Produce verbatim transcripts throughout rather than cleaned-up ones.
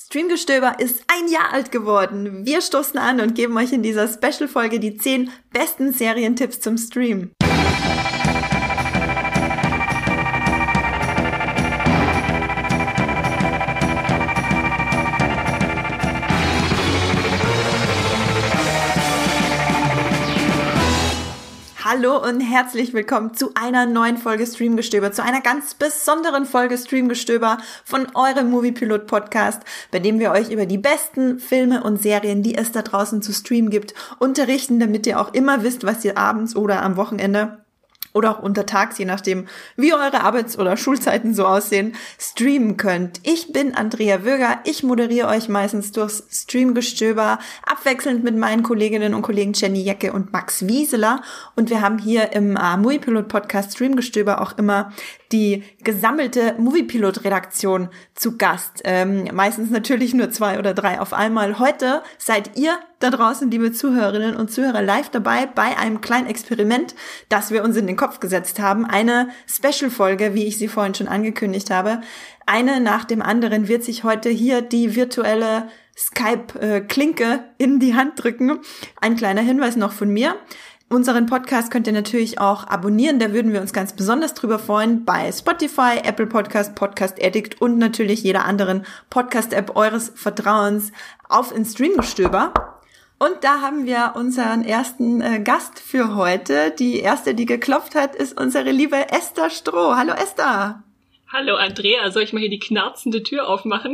Streamgestöber ist ein Jahr alt geworden. Wir stoßen an und geben euch in dieser Special-Folge die zehn besten Serientipps zum Stream. Hallo und herzlich willkommen zu einer neuen Folge Streamgestöber, zu einer ganz besonderen Folge Streamgestöber von eurem Moviepilot Podcast, bei dem wir euch über die besten Filme und Serien, die es da draußen zu streamen gibt, unterrichten, damit ihr auch immer wisst, was ihr abends oder am Wochenende oder auch untertags, je nachdem, wie eure Arbeits- oder Schulzeiten so aussehen, streamen könnt. Ich bin Andrea Wöger, ich moderiere euch meistens durchs Streamgestöber, abwechselnd mit meinen Kolleginnen und Kollegen Jenny Jecke und Max Wieseler. Und wir haben hier im äh, Moviepilot-Podcast Streamgestöber auch immer die gesammelte Moviepilot-Redaktion zu Gast. Ähm, meistens natürlich nur zwei oder drei auf einmal. Heute seid ihr da draußen, liebe Zuhörerinnen und Zuhörer, live dabei bei einem kleinen Experiment, das wir uns in den Kopf gesetzt haben. Eine Special-Folge, wie ich sie vorhin schon angekündigt habe. Eine nach dem anderen wird sich heute hier die virtuelle Skype-Klinke in die Hand drücken. Ein kleiner Hinweis noch von mir. Unseren Podcast könnt ihr natürlich auch abonnieren, da würden wir uns ganz besonders drüber freuen, bei Spotify, Apple Podcast, Podcast Addict und natürlich jeder anderen Podcast-App eures Vertrauens auf in Streamgestöber. Und da haben wir unseren ersten äh, Gast für heute. Die erste, die geklopft hat, ist unsere liebe Esther Stroh. Hallo Esther. Hallo Andrea, soll ich mal hier die knarzende Tür aufmachen?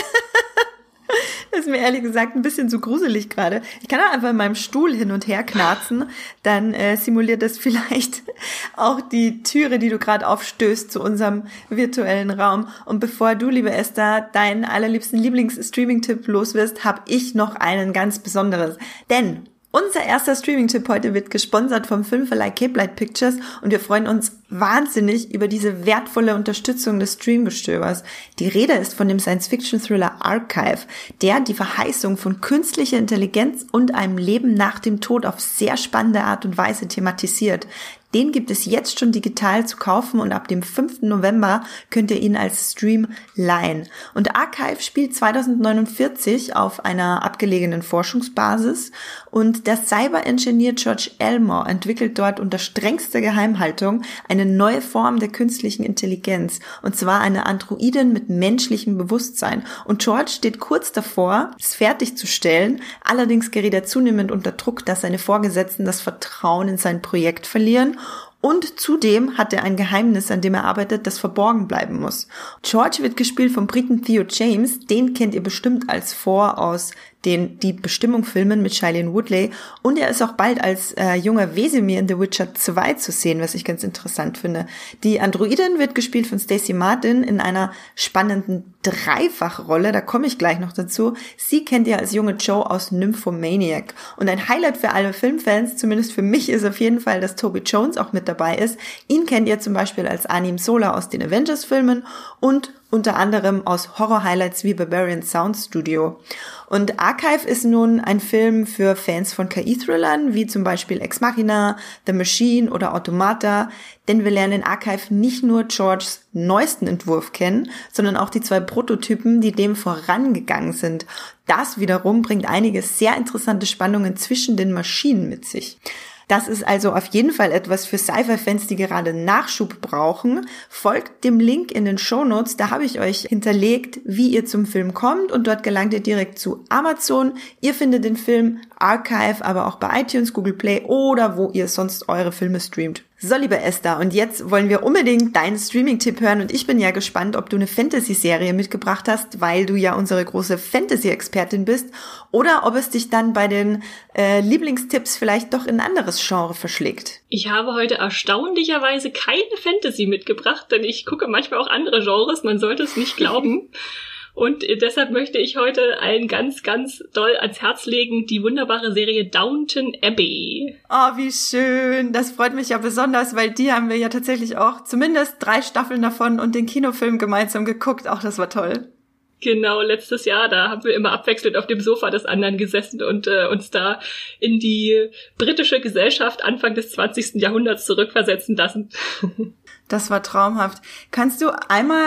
Das ist mir ehrlich gesagt ein bisschen zu gruselig gerade. Ich kann auch einfach in meinem Stuhl hin und her knarzen, dann äh, simuliert das vielleicht auch die Türe, die du gerade aufstößt zu unserem virtuellen Raum. Und bevor du, liebe Esther, deinen allerliebsten Lieblings-Streaming-Tipp loswirst, habe ich noch einen ganz besonderes. Denn unser erster Streaming-Tipp heute wird gesponsert vom Filmverleih Cape Light Pictures und wir freuen uns wahnsinnig über diese wertvolle Unterstützung des Streamgestöbers. Die Rede ist von dem Science-Fiction-Thriller Archive, der die Verheißung von künstlicher Intelligenz und einem Leben nach dem Tod auf sehr spannende Art und Weise thematisiert. Den gibt es jetzt schon digital zu kaufen und ab dem fünften November könnt ihr ihn als Stream leihen. Und Archive spielt zweitausendneunundvierzig auf einer abgelegenen Forschungsbasis und der Cyber-Engineer George Elmore entwickelt dort unter strengster Geheimhaltung eine neue Form der künstlichen Intelligenz, und zwar eine Androidin mit menschlichem Bewusstsein. Und George steht kurz davor, es fertigzustellen, allerdings gerät er zunehmend unter Druck, dass seine Vorgesetzten das Vertrauen in sein Projekt verlieren. Und zudem hat er ein Geheimnis, an dem er arbeitet, das verborgen bleiben muss. George wird gespielt vom Briten Theo James, den kennt ihr bestimmt als Vor aus den Die Bestimmung-Filmen mit Shailene Woodley. Und er ist auch bald als äh, junger Wesemir in The Witcher zwei zu sehen, was ich ganz interessant finde. Die Androidin wird gespielt von Stacey Martin in einer spannenden Dreifachrolle, da komme ich gleich noch dazu. Sie kennt ihr als junge Joe aus Nymphomaniac. Und ein Highlight für alle Filmfans, zumindest für mich, ist auf jeden Fall, dass Toby Jones auch mit dabei ist. Ihn kennt ihr zum Beispiel als Anim Sola aus den Avengers-Filmen und unter anderem aus Horror-Highlights wie Barbarian Sound Studio. Und Archive ist nun ein Film für Fans von K I-Thrillern, wie zum Beispiel Ex Machina, The Machine oder Automata, denn wir lernen in Archive nicht nur Georges neuesten Entwurf kennen, sondern auch die zwei Prototypen, die dem vorangegangen sind. Das wiederum bringt einige sehr interessante Spannungen zwischen den Maschinen mit sich. Das ist also auf jeden Fall etwas für Sci-Fi-Fans, die gerade Nachschub brauchen. Folgt dem Link in den Shownotes, da habe ich euch hinterlegt, wie ihr zum Film kommt und dort gelangt ihr direkt zu Amazon. Ihr findet den Film Archive aber auch bei iTunes, Google Play oder wo ihr sonst eure Filme streamt. So, liebe Esther, und jetzt wollen wir unbedingt deinen Streaming-Tipp hören und ich bin ja gespannt, ob du eine Fantasy-Serie mitgebracht hast, weil du ja unsere große Fantasy-Expertin bist, oder ob es dich dann bei den äh, Lieblingstipps vielleicht doch in ein anderes Genre verschlägt. Ich habe heute erstaunlicherweise keine Fantasy mitgebracht, denn ich gucke manchmal auch andere Genres, man sollte es nicht glauben. Und deshalb möchte ich heute allen ganz, ganz doll ans Herz legen, die wunderbare Serie Downton Abbey. Oh, wie schön. Das freut mich ja besonders, weil die haben wir ja tatsächlich auch zumindest drei Staffeln davon und den Kinofilm gemeinsam geguckt. Auch das war toll. Genau, letztes Jahr, da haben wir immer abwechselnd auf dem Sofa des anderen gesessen und äh, uns da in die britische Gesellschaft Anfang des zwanzigsten Jahrhunderts zurückversetzen lassen. Das war traumhaft. Kannst du einmal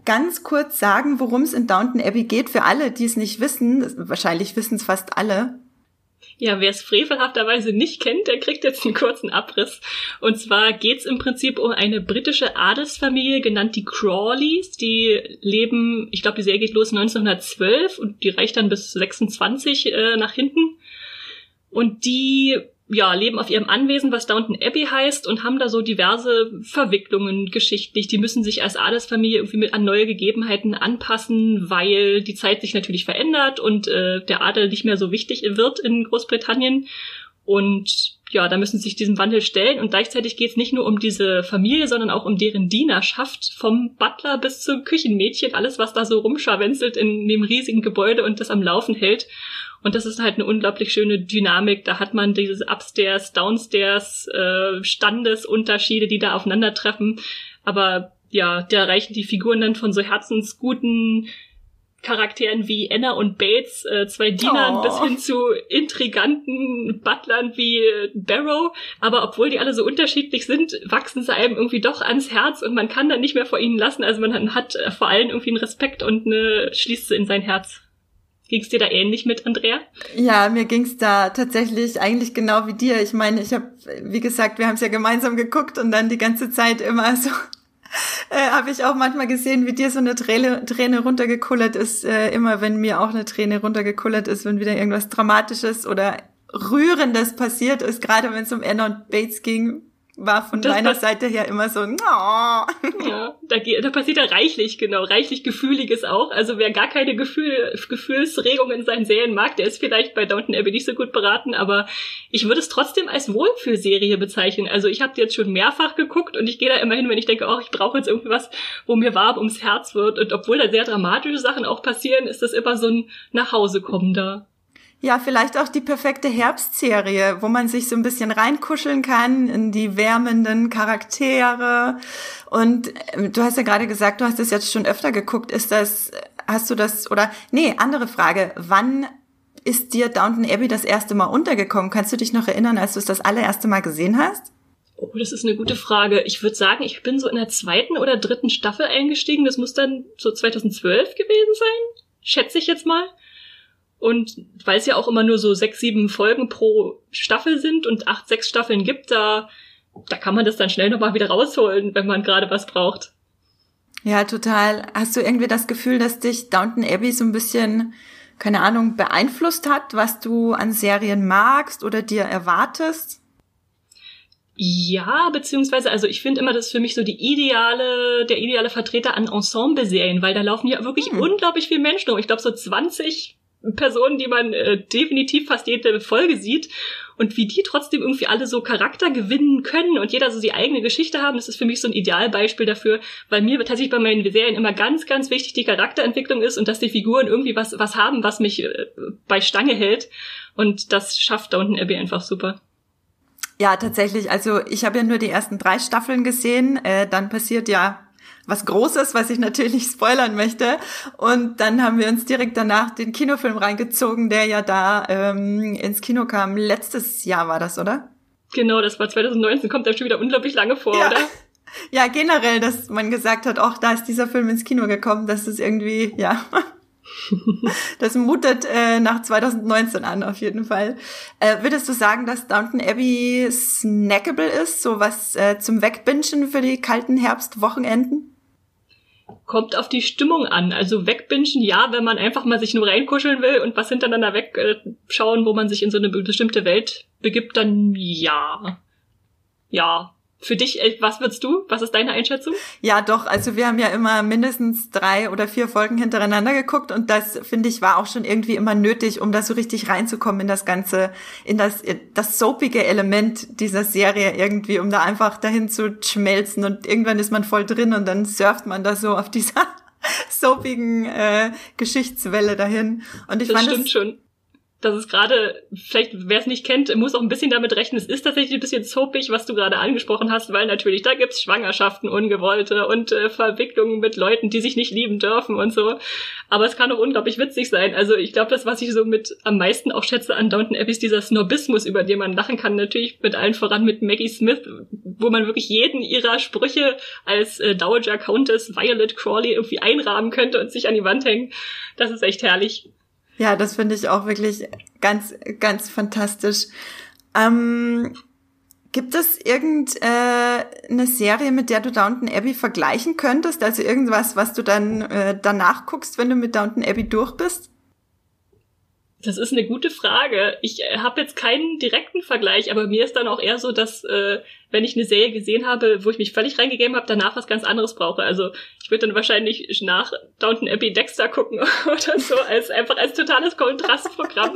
ganz kurz sagen, worum es in Downton Abbey geht, für alle, die es nicht wissen? Wahrscheinlich wissen es fast alle. Ja, wer es frevelhafterweise nicht kennt, der kriegt jetzt einen kurzen Abriss. Und zwar geht's im Prinzip um eine britische Adelsfamilie, genannt die Crawleys. Die leben, ich glaube, die Serie geht los neunzehnhundertzwölf und die reicht dann bis sechsundzwanzig äh, nach hinten. Und die ja, leben auf ihrem Anwesen, was Downton Abbey heißt, und haben da so diverse Verwicklungen geschichtlich. Die müssen sich als Adelsfamilie irgendwie mit an neue Gegebenheiten anpassen, weil die Zeit sich natürlich verändert und äh, der Adel nicht mehr so wichtig wird in Großbritannien. Und ja, da müssen sie sich diesem Wandel stellen. Und gleichzeitig geht es nicht nur um diese Familie, sondern auch um deren Dienerschaft, vom Butler bis zum Küchenmädchen, alles, was da so rumscharwenzelt in dem riesigen Gebäude und das am Laufen hält. Und das ist halt eine unglaublich schöne Dynamik. Da hat man diese Upstairs, Downstairs, äh, Standesunterschiede, die da aufeinandertreffen. Aber ja, da reichen die Figuren dann von so herzensguten Charakteren wie Anna und Bates, äh, zwei Dienern, oh. bis hin zu intriganten Butlern wie äh, Barrow. Aber obwohl die alle so unterschiedlich sind, wachsen sie einem irgendwie doch ans Herz und man kann dann nicht mehr vor ihnen lassen. Also man hat äh, vor allem irgendwie einen Respekt und eine, schließt sie in sein Herz. Ging's dir da ähnlich mit, Andrea? Ja, mir ging's da tatsächlich eigentlich genau wie dir. Ich meine, ich habe, wie gesagt, wir haben es ja gemeinsam geguckt und dann die ganze Zeit immer so, äh, habe ich auch manchmal gesehen, wie dir so eine Träne, Träne runtergekullert ist. Äh, immer wenn mir auch eine Träne runtergekullert ist, wenn wieder irgendwas Dramatisches oder Rührendes passiert ist, gerade wenn es um Anna und Bates ging. War von das meiner Seite her immer so, oh. Ja, da, da passiert ja reichlich, genau, reichlich Gefühliges auch. Also wer gar keine Gefühl, Gefühlsregungen in seinen Serien mag, der ist vielleicht bei Downton Abbey nicht so gut beraten, aber ich würde es trotzdem als Wohlfühlserie bezeichnen. Also ich habe die jetzt schon mehrfach geguckt und ich gehe da immer hin, wenn ich denke, oh, ich brauche jetzt irgendwie was, wo mir warm ums Herz wird. Und obwohl da sehr dramatische Sachen auch passieren, ist das immer so ein Nachhausekommen da. Ja, vielleicht auch die perfekte Herbstserie, wo man sich so ein bisschen reinkuscheln kann in die wärmenden Charaktere. Und du hast ja gerade gesagt, du hast es jetzt schon öfter geguckt. Ist das, hast du das, oder, nee, andere Frage. Wann ist dir Downton Abbey das erste Mal untergekommen? Kannst du dich noch erinnern, als du es das allererste Mal gesehen hast? Oh, das ist eine gute Frage. Ich würde sagen, ich bin so in der zweiten oder dritten Staffel eingestiegen. Das muss dann so zweitausendzwölf gewesen sein. Schätze ich jetzt mal. Und weil es ja auch immer nur so sechs, sieben Folgen pro Staffel sind und acht, sechs Staffeln gibt, da, da kann man das dann schnell nochmal wieder rausholen, wenn man gerade was braucht. Ja, total. Hast du irgendwie das Gefühl, dass dich Downton Abbey so ein bisschen, keine Ahnung, beeinflusst hat, was du an Serien magst oder dir erwartest? Ja, beziehungsweise, also ich finde immer, das ist für mich so die ideale, der ideale Vertreter an Ensemble-Serien, weil da laufen ja wirklich hm. unglaublich viele Menschen rum. Ich glaube so zwanzig Personen, die man äh, definitiv fast jede Folge sieht und wie die trotzdem irgendwie alle so Charakter gewinnen können und jeder so die eigene Geschichte haben, das ist für mich so ein Idealbeispiel dafür, weil mir tatsächlich bei meinen Serien immer ganz, ganz wichtig die Charakterentwicklung ist und dass die Figuren irgendwie was was haben, was mich äh, bei Stange hält und das schafft Downton Abbey einfach super. Ja, tatsächlich, also ich habe ja nur die ersten drei Staffeln gesehen, äh, dann passiert ja was Großes, was ich natürlich nicht spoilern möchte. Und dann haben wir uns direkt danach den Kinofilm reingezogen, der ja da ähm, ins Kino kam. Letztes Jahr war das, oder? Genau, das war zweitausendneunzehn, kommt dann schon wieder unglaublich lange vor, ja. Oder? Ja, generell, dass man gesagt hat, ach, da ist dieser Film ins Kino gekommen, das ist irgendwie, ja... Das mutet äh, nach zweitausendneunzehn an, auf jeden Fall. Äh, würdest du sagen, dass Downton Abbey snackable ist, so was äh, zum Wegbingen für die kalten Herbstwochenenden? Kommt auf die Stimmung an. Also wegbingen, ja, wenn man einfach mal sich nur reinkuscheln will und was hintereinander wegschauen, äh, wo man sich in so eine bestimmte Welt begibt, dann ja. Ja. Für dich, was würdest du? Was ist deine Einschätzung? Ja, doch. Also wir haben ja immer mindestens drei oder vier Folgen hintereinander geguckt und das, finde ich, war auch schon irgendwie immer nötig, um da so richtig reinzukommen in das Ganze, in das, das soapige Element dieser Serie irgendwie, um da einfach dahin zu schmelzen und irgendwann ist man voll drin und dann surft man da so auf dieser soapigen äh, Geschichtswelle dahin. Und ich das fand stimmt es, schon. dass es gerade, vielleicht wer es nicht kennt, muss auch ein bisschen damit rechnen, es ist tatsächlich ein bisschen soapig, was du gerade angesprochen hast, weil natürlich, da gibt's Schwangerschaften, ungewollte und äh, Verwicklungen mit Leuten, die sich nicht lieben dürfen und so. Aber es kann auch unglaublich witzig sein. Also ich glaube, das, was ich so mit am meisten auch schätze an Downton Abbey, ist dieser Snobismus, über den man lachen kann. Natürlich mit allen voran mit Maggie Smith, wo man wirklich jeden ihrer Sprüche als äh, Dowager Countess Violet Crawley irgendwie einrahmen könnte und sich an die Wand hängen. Das ist echt herrlich. Ja, das finde ich auch wirklich ganz, ganz fantastisch. Ähm, gibt es irgendeine äh, Serie, mit der du Downton Abbey vergleichen könntest? Also irgendwas, was du dann äh, danach guckst, wenn du mit Downton Abbey durch bist? Das ist eine gute Frage. Ich äh, habe jetzt keinen direkten Vergleich, aber mir ist dann auch eher so, dass äh, wenn ich eine Serie gesehen habe, wo ich mich völlig reingegeben habe, danach was ganz anderes brauche. Also ich würde dann wahrscheinlich nach Downton Abbey Dexter gucken oder so, als einfach als totales Kontrastprogramm.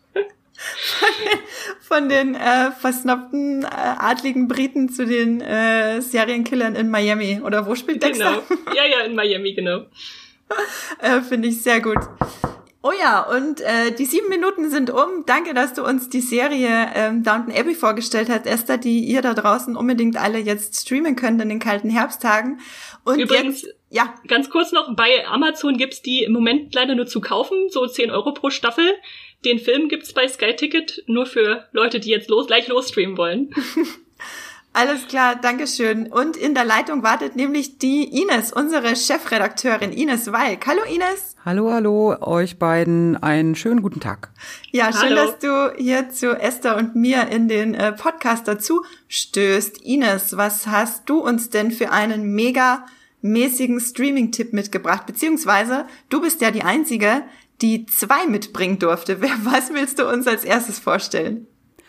Von den äh, versnobten äh, adligen Briten zu den äh, Serienkillern in Miami. Oder wo spielt Dexter? Genau. Ja, ja, in Miami, genau. äh, Finde ich sehr gut. Oh ja, und äh, die sieben Minuten sind um. Danke, dass du uns die Serie ähm, Downton Abbey vorgestellt hast, Esther, die ihr da draußen unbedingt alle jetzt streamen könnt in den kalten Herbsttagen. Und übrigens, jetzt, ja, ganz kurz noch, bei Amazon gibt's die im Moment leider nur zu kaufen, so zehn Euro pro Staffel. Den Film gibt's bei Sky Ticket nur für Leute, die jetzt los, gleich losstreamen wollen. Alles klar, Dankeschön. Und in der Leitung wartet nämlich die Ines, unsere Chefredakteurin Ines Walk. Hallo Ines. Hallo, hallo, euch beiden einen schönen guten Tag. Ja, schön, Hallo. dass du hier zu Esther und mir in den äh, Podcast dazu stößt. Ines, was hast du uns denn für einen mega mäßigen Streaming-Tipp mitgebracht? Beziehungsweise, du bist ja die Einzige, die zwei mitbringen durfte. Was willst du uns als erstes vorstellen?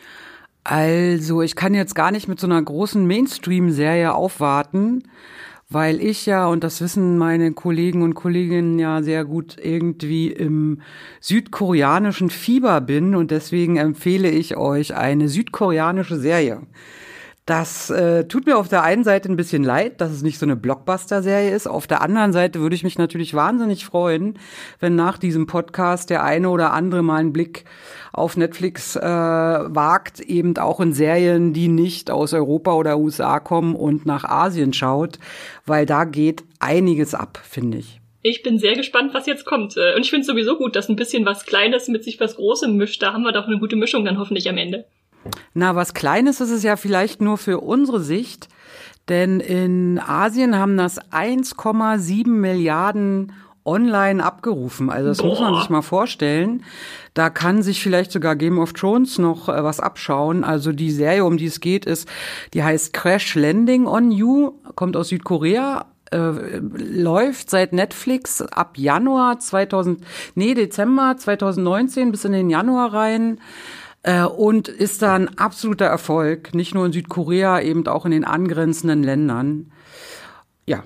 Also, ich kann jetzt gar nicht mit so einer großen Mainstream-Serie aufwarten, weil ich ja, und das wissen meine Kollegen und Kolleginnen ja sehr gut, irgendwie im südkoreanischen Fieber bin und deswegen empfehle ich euch eine südkoreanische Serie. Das äh, tut mir auf der einen Seite ein bisschen leid, dass es nicht so eine Blockbuster-Serie ist. Auf der anderen Seite würde ich mich natürlich wahnsinnig freuen, wenn nach diesem Podcast der eine oder andere mal einen Blick auf Netflix äh, wagt, eben auch in Serien, die nicht aus Europa oder U S A kommen und nach Asien schaut, weil da geht einiges ab, finde ich. Ich bin sehr gespannt, was jetzt kommt. Und ich finde es sowieso gut, dass ein bisschen was Kleines mit sich was Großem mischt. Da haben wir doch eine gute Mischung dann hoffentlich am Ende. Na, was Kleines ist es ja vielleicht nur für unsere Sicht, denn in Asien haben das eins Komma sieben Milliarden online abgerufen. Also das Boah. muss man sich mal vorstellen. Da kann sich vielleicht sogar Game of Thrones noch äh, was abschauen. Also die Serie, um die es geht, ist, die heißt Crash Landing on You, kommt aus Südkorea. Äh, läuft seit Netflix ab Januar zweitausend, nee, Dezember zweitausendneunzehn bis in den Januar rein. Und ist da ein absoluter Erfolg, nicht nur in Südkorea, eben auch in den angrenzenden Ländern. Ja.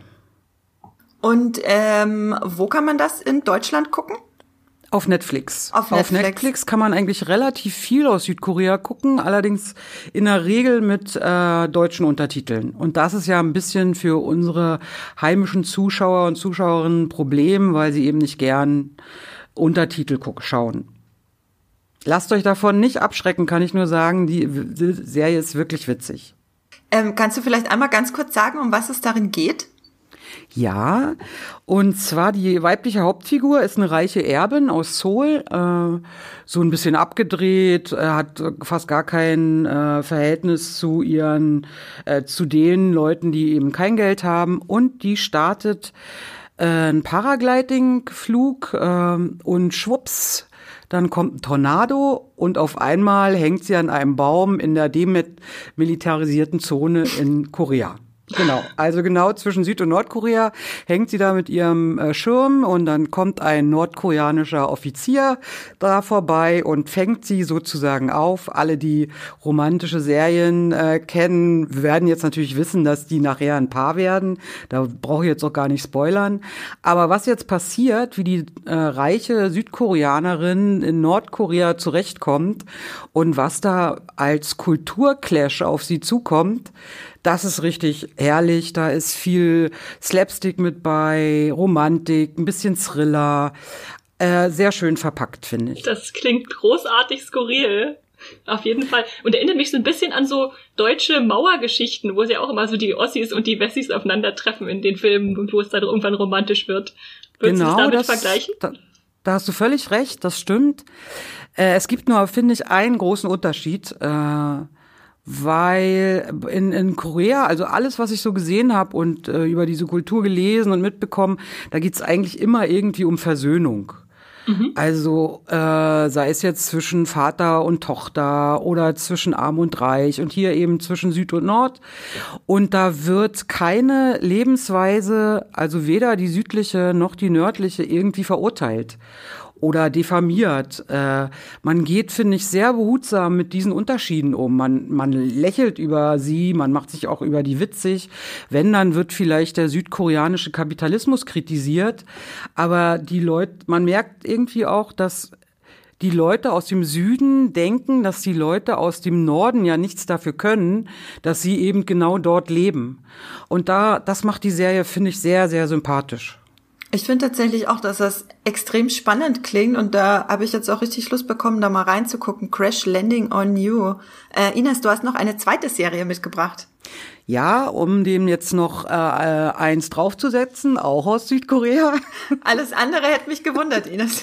Und ähm, wo kann man das in Deutschland gucken? Auf Netflix. Auf Netflix. Auf Netflix kann man eigentlich relativ viel aus Südkorea gucken, allerdings in der Regel mit äh, deutschen Untertiteln. Und das ist ja ein bisschen für unsere heimischen Zuschauer und Zuschauerinnen ein Problem, weil sie eben nicht gern Untertitel gucken, schauen. Lasst euch davon nicht abschrecken, kann ich nur sagen, die Serie ist wirklich witzig. Ähm, kannst du vielleicht einmal ganz kurz sagen, um was es darin geht? Ja, und zwar die weibliche Hauptfigur ist eine reiche Erbin aus Seoul, äh, so ein bisschen abgedreht, äh, hat fast gar kein äh, Verhältnis zu ihren, äh, zu den Leuten, die eben kein Geld haben, und die startet äh, einen Paragliding-Flug äh, und schwupps, dann kommt ein Tornado und auf einmal hängt sie an einem Baum in der demilitarisierten Zone in Korea. Genau, also genau zwischen Süd- und Nordkorea hängt sie da mit ihrem äh, Schirm und dann kommt ein nordkoreanischer Offizier da vorbei und fängt sie sozusagen auf. Alle, die romantische Serien äh, kennen, werden jetzt natürlich wissen, dass die nachher ein Paar werden. Da brauche ich jetzt auch gar nicht spoilern. Aber was jetzt passiert, wie die äh, reiche Südkoreanerin in Nordkorea zurechtkommt und was da als Kulturclash auf sie zukommt, das ist richtig herrlich. Da ist viel Slapstick mit bei, Romantik, ein bisschen Thriller. Äh, sehr schön verpackt, finde ich. Das klingt großartig skurril. Auf jeden Fall. Und erinnert mich so ein bisschen an so deutsche Mauergeschichten, wo es ja auch immer so die Ossis und die Wessis aufeinandertreffen in den Filmen und wo es dann irgendwann romantisch wird. Würdest genau, du das damit das, vergleichen? Da, da hast du völlig recht, das stimmt. Äh, es gibt nur, finde ich, einen großen Unterschied, äh, weil in, in Korea, also alles, was ich so gesehen habe und äh, über diese Kultur gelesen und mitbekommen, da geht's eigentlich immer irgendwie um Versöhnung. Also äh, sei es jetzt zwischen Vater und Tochter oder zwischen Arm und Reich und hier eben zwischen Süd und Nord. Und da wird keine Lebensweise, also weder die südliche noch die nördliche, irgendwie verurteilt oder diffamiert. Äh, man geht, finde ich, sehr behutsam mit diesen Unterschieden um. Man, man lächelt über sie, man macht sich auch über die witzig. Wenn, dann wird vielleicht der südkoreanische Kapitalismus kritisiert. Aber die Leute, man merkt irgendwie auch, dass die Leute aus dem Süden denken, dass die Leute aus dem Norden ja nichts dafür können, dass sie eben genau dort leben. Und da, das macht die Serie, finde ich, sehr, sehr sympathisch. Ich finde tatsächlich auch, dass das extrem spannend klingt und da habe ich jetzt auch richtig Lust bekommen, da mal reinzugucken. Crash Landing on You. Äh, Ines, du hast noch eine zweite Serie mitgebracht. Ja, um dem jetzt noch äh, eins draufzusetzen, auch aus Südkorea. Alles andere hätte mich gewundert, Ines.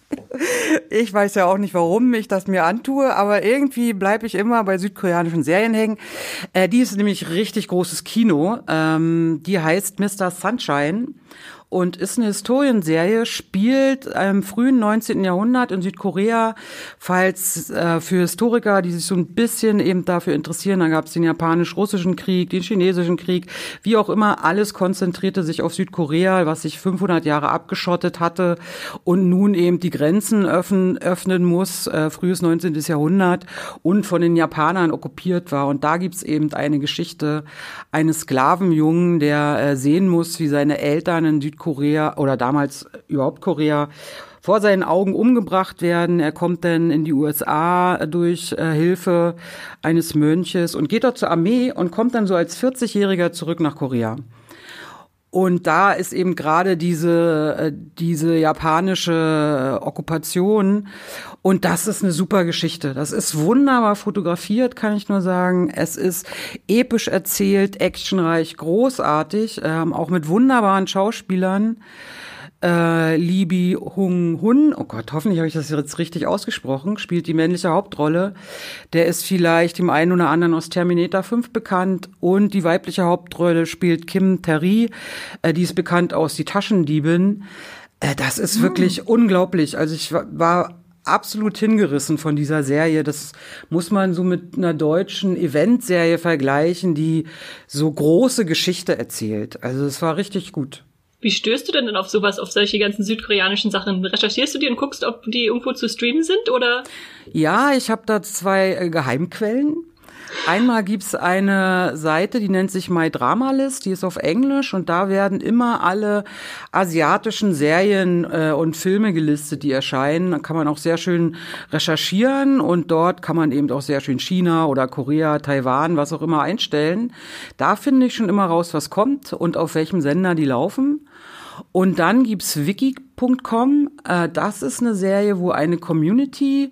Ich weiß ja auch nicht, warum ich das mir antue, aber irgendwie bleibe ich immer bei südkoreanischen Serien hängen. Äh, die ist nämlich richtig großes Kino. Ähm, die heißt Mister Sunshine und ist eine Historienserie, spielt im frühen neunzehnten Jahrhundert in Südkorea. Falls äh, für Historiker, die sich so ein bisschen eben dafür interessieren, da gab es den japanisch-russischen Krieg, den chinesischen Krieg, wie auch immer, alles konzentrierte sich auf Südkorea, was sich fünfhundert Jahre abgeschottet hatte und nun eben die Grenzen öffnen, öffnen muss, äh, frühes neunzehnten Jahrhundert und von den Japanern okkupiert war. Und da gibt's eben eine Geschichte eines Sklavenjungen, der äh, sehen muss, wie seine Eltern in Südkorea Korea oder damals überhaupt Korea vor seinen Augen umgebracht werden. Er kommt dann in die U S A durch äh, Hilfe eines Mönches und geht dort zur Armee und kommt dann so als vierzigjähriger zurück nach Korea. Und da ist eben gerade diese äh, diese japanische Okkupation und das ist eine super Geschichte. Das ist wunderbar fotografiert, kann ich nur sagen. Es ist episch erzählt, actionreich, großartig, ähm, auch mit wunderbaren Schauspielern. Äh, Lee Bi-hung-hun, oh Gott, hoffentlich habe ich das jetzt richtig ausgesprochen, spielt die männliche Hauptrolle. Der ist vielleicht dem einen oder anderen aus Terminator fünf bekannt und die weibliche Hauptrolle spielt Kim Tae-ri, äh, die ist bekannt aus Die Taschendiebin. Äh, das ist wirklich hm. unglaublich. Also ich war, war absolut hingerissen von dieser Serie. Das muss man so mit einer deutschen Eventserie vergleichen, die so große Geschichte erzählt. Also es war richtig gut. Wie stößt du denn dann auf sowas, auf solche ganzen südkoreanischen Sachen? Recherchierst du die und guckst, ob die irgendwo zu streamen sind, oder? Ja, ich habe da zwei äh, Geheimquellen. Einmal gibt's eine Seite, die nennt sich My Drama List, die ist auf Englisch und da werden immer alle asiatischen Serien äh, und Filme gelistet, die erscheinen. Da kann man auch sehr schön recherchieren und dort kann man eben auch sehr schön China oder Korea, Taiwan, was auch immer einstellen. Da finde ich schon immer raus, was kommt und auf welchem Sender die laufen. Und dann gibt's wiki punkt com, äh, das ist eine Serie, wo eine Community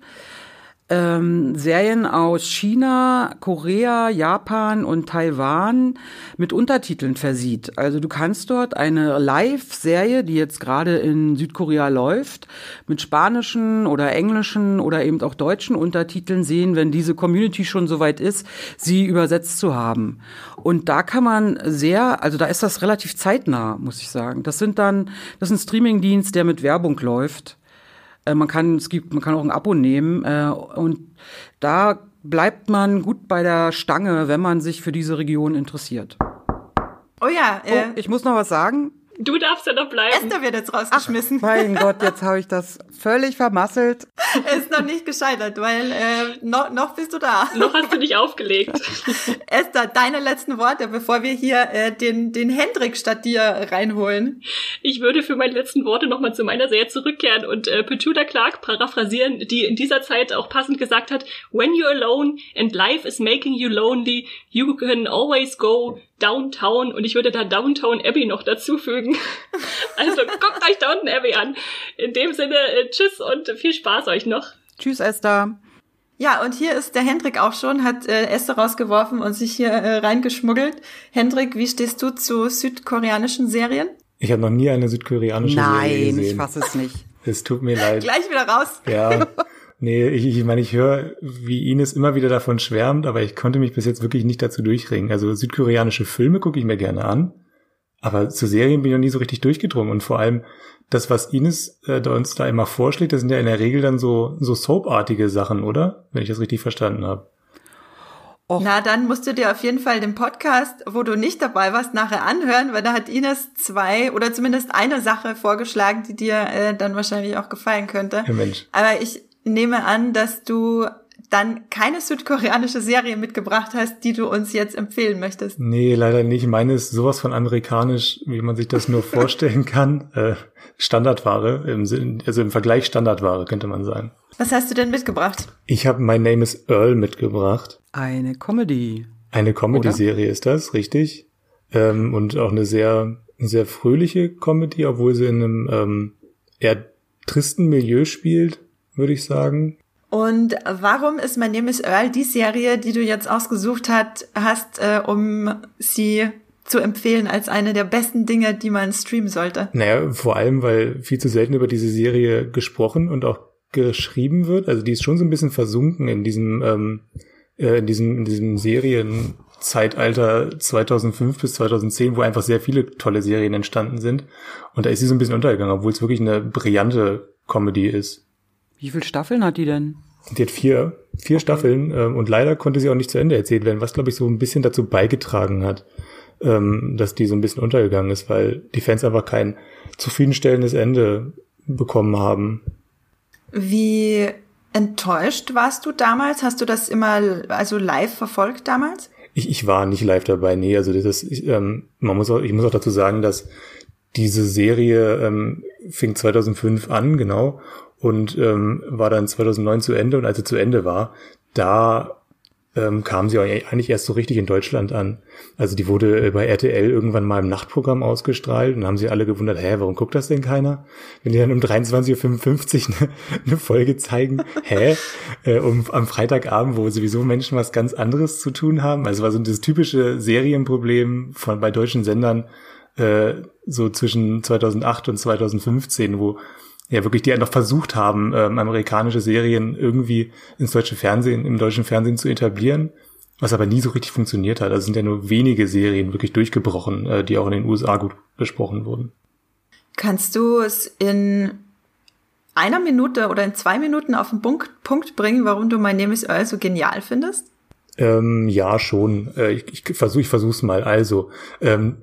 Ähm, Serien aus China, Korea, Japan und Taiwan mit Untertiteln versieht. Also du kannst dort eine Live-Serie, die jetzt gerade in Südkorea läuft, mit spanischen oder englischen oder eben auch deutschen Untertiteln sehen, wenn diese Community schon soweit ist, sie übersetzt zu haben. Und da kann man sehr, also da ist das relativ zeitnah, muss ich sagen. Das sind dann, das ist ein Streamingdienst, der mit Werbung läuft. Man kann, es gibt, man kann auch ein Abo nehmen äh, und da bleibt man gut bei der Stange, wenn man sich für diese Region interessiert. Oh ja. Äh, oh, ich muss noch was sagen. Du darfst ja noch bleiben. Esther wird jetzt rausgeschmissen. Ach, mein Gott, jetzt habe ich das völlig vermasselt. Er ist noch nicht gescheitert, weil äh, noch, noch bist du da. Noch hast du dich aufgelegt. Esther, deine letzten Worte, bevor wir hier äh, den, den Hendrik statt dir reinholen. Ich würde für meine letzten Worte nochmal zu meiner Serie zurückkehren und äh, Petula Clark paraphrasieren, die in dieser Zeit auch passend gesagt hat, when you're alone and life is making you lonely, you can always go Downtown und ich würde da Downtown Abbey noch dazufügen. Also guckt euch Downton Abbey an. In dem Sinne, äh, tschüss und viel Spaß euch noch. Tschüss, Esther. Ja, und hier ist der Hendrik auch schon, hat äh, Esther rausgeworfen und sich hier äh, reingeschmuggelt. Hendrik, wie stehst du zu südkoreanischen Serien? Ich habe noch nie eine südkoreanische Nein, Serie gesehen. Nein, ich fasse es nicht. Es tut mir leid. Gleich wieder raus. Ja, nee, ich, ich meine, ich höre, wie Ines immer wieder davon schwärmt, aber ich konnte mich bis jetzt wirklich nicht dazu durchringen. Also südkoreanische Filme gucke ich mir gerne an, aber zu Serien bin ich noch nie so richtig durchgedrungen. Und vor allem das, was Ines äh, da uns da immer vorschlägt, das sind ja in der Regel dann so so Soap-artige Sachen, oder? Wenn ich das richtig verstanden habe. Och. Na, dann musst du dir auf jeden Fall den Podcast, wo du nicht dabei warst, nachher anhören, weil da hat Ines zwei oder zumindest eine Sache vorgeschlagen, die dir äh, dann wahrscheinlich auch gefallen könnte. Ja, Mensch. Aber ich nehme an, dass du dann keine südkoreanische Serie mitgebracht hast, die du uns jetzt empfehlen möchtest. Nee, leider nicht. Meine ist sowas von amerikanisch, wie man sich das nur vorstellen kann. Äh, Standardware, im Sinn, also im Vergleich Standardware, könnte man sagen. Was hast du denn mitgebracht? Ich habe My Name is Earl mitgebracht. Eine Comedy. Eine Comedy-Serie ist das, richtig. Ähm, und auch eine sehr, sehr fröhliche Comedy, obwohl sie in einem ähm, eher tristen Milieu spielt, würde ich sagen. Und warum ist My Name is Earl die Serie, die du jetzt ausgesucht hat, hast, äh, um sie zu empfehlen als eine der besten Dinge, die man streamen sollte? Naja, vor allem, weil viel zu selten über diese Serie gesprochen und auch geschrieben wird. Also die ist schon so ein bisschen versunken in diesem ähm, äh, in diesem in diesem Serienzeitalter zweitausendfünf bis zweitausendzehn, wo einfach sehr viele tolle Serien entstanden sind. Und da ist sie so ein bisschen untergegangen, obwohl es wirklich eine brillante Comedy ist. Wie viele Staffeln hat die denn? Die hat vier, vier okay. Staffeln ähm, und leider konnte sie auch nicht zu Ende erzählt werden, was, glaube ich, so ein bisschen dazu beigetragen hat, ähm, dass die so ein bisschen untergegangen ist, weil die Fans einfach kein zufriedenstellendes Ende bekommen haben. Wie enttäuscht warst du damals? Hast du das immer also live verfolgt damals? Ich, ich war nicht live dabei, nee, also das ist, ich, ähm, man muss auch, ich muss auch dazu sagen, dass diese Serie ähm, fing zweitausendfünf an, genau, und ähm, war dann zweitausendneun zu Ende, und als sie zu Ende war, da ähm, kam sie auch eigentlich erst so richtig in Deutschland an. Also die wurde bei R T L irgendwann mal im Nachtprogramm ausgestrahlt, und dann haben sie alle gewundert, hä, warum guckt das denn keiner? Wenn die dann um dreiundzwanzig Uhr fünfundfünfzig eine, eine Folge zeigen, hä, äh, um am Freitagabend, wo sowieso Menschen was ganz anderes zu tun haben. Also war so dieses typische Serienproblem von bei deutschen Sendern, äh, so zwischen zweitausendacht und zweitausendfünfzehn, wo ja wirklich die noch versucht haben, ähm, amerikanische Serien irgendwie ins deutsche Fernsehen, im deutschen Fernsehen zu etablieren, was aber nie so richtig funktioniert hat. Also es sind ja nur wenige Serien wirklich durchgebrochen, äh, die auch in den U S A gut besprochen wurden. Kannst du es in einer Minute oder in zwei Minuten auf den Punkt, Punkt bringen, warum du My Name is Earl so genial findest? Ähm, ja, schon. Äh, ich ich versuche ich versuch's mal. Also, ähm,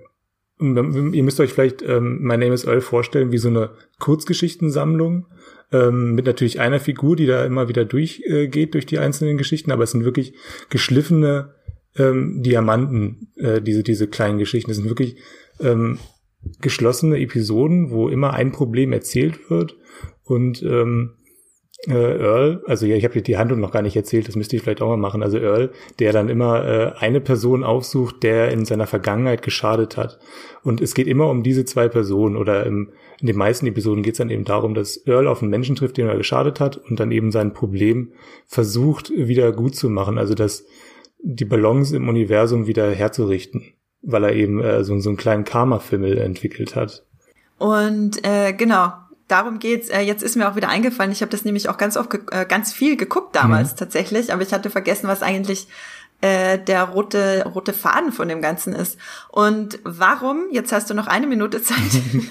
ihr müsst euch vielleicht ähm, My Name is Earl vorstellen wie so eine Kurzgeschichtensammlung ähm, mit natürlich einer Figur, die da immer wieder durchgeht äh, durch die einzelnen Geschichten, aber es sind wirklich geschliffene ähm, Diamanten, äh, diese diese kleinen Geschichten. Das sind wirklich ähm, geschlossene Episoden, wo immer ein Problem erzählt wird, und ähm, äh, Earl, also ja, ich habe die Handlung noch gar nicht erzählt, das müsste ich vielleicht auch mal machen. Also Earl, der dann immer äh, eine Person aufsucht, der in seiner Vergangenheit geschadet hat. Und es geht immer um diese zwei Personen, oder im, in den meisten Episoden geht es dann eben darum, dass Earl auf einen Menschen trifft, den er geschadet hat, und dann eben sein Problem versucht wieder gut zu machen, also dass die Balance im Universum wieder herzurichten, weil er eben äh, so, so einen kleinen Karma-Fimmel entwickelt hat. Und äh, genau, darum geht's. Äh, jetzt ist mir auch wieder eingefallen, ich habe das nämlich auch ganz oft, ge- äh, ganz viel geguckt damals mhm. tatsächlich, aber ich hatte vergessen, was eigentlich äh, der rote rote Faden von dem Ganzen ist. Und warum, jetzt hast du noch eine Minute Zeit,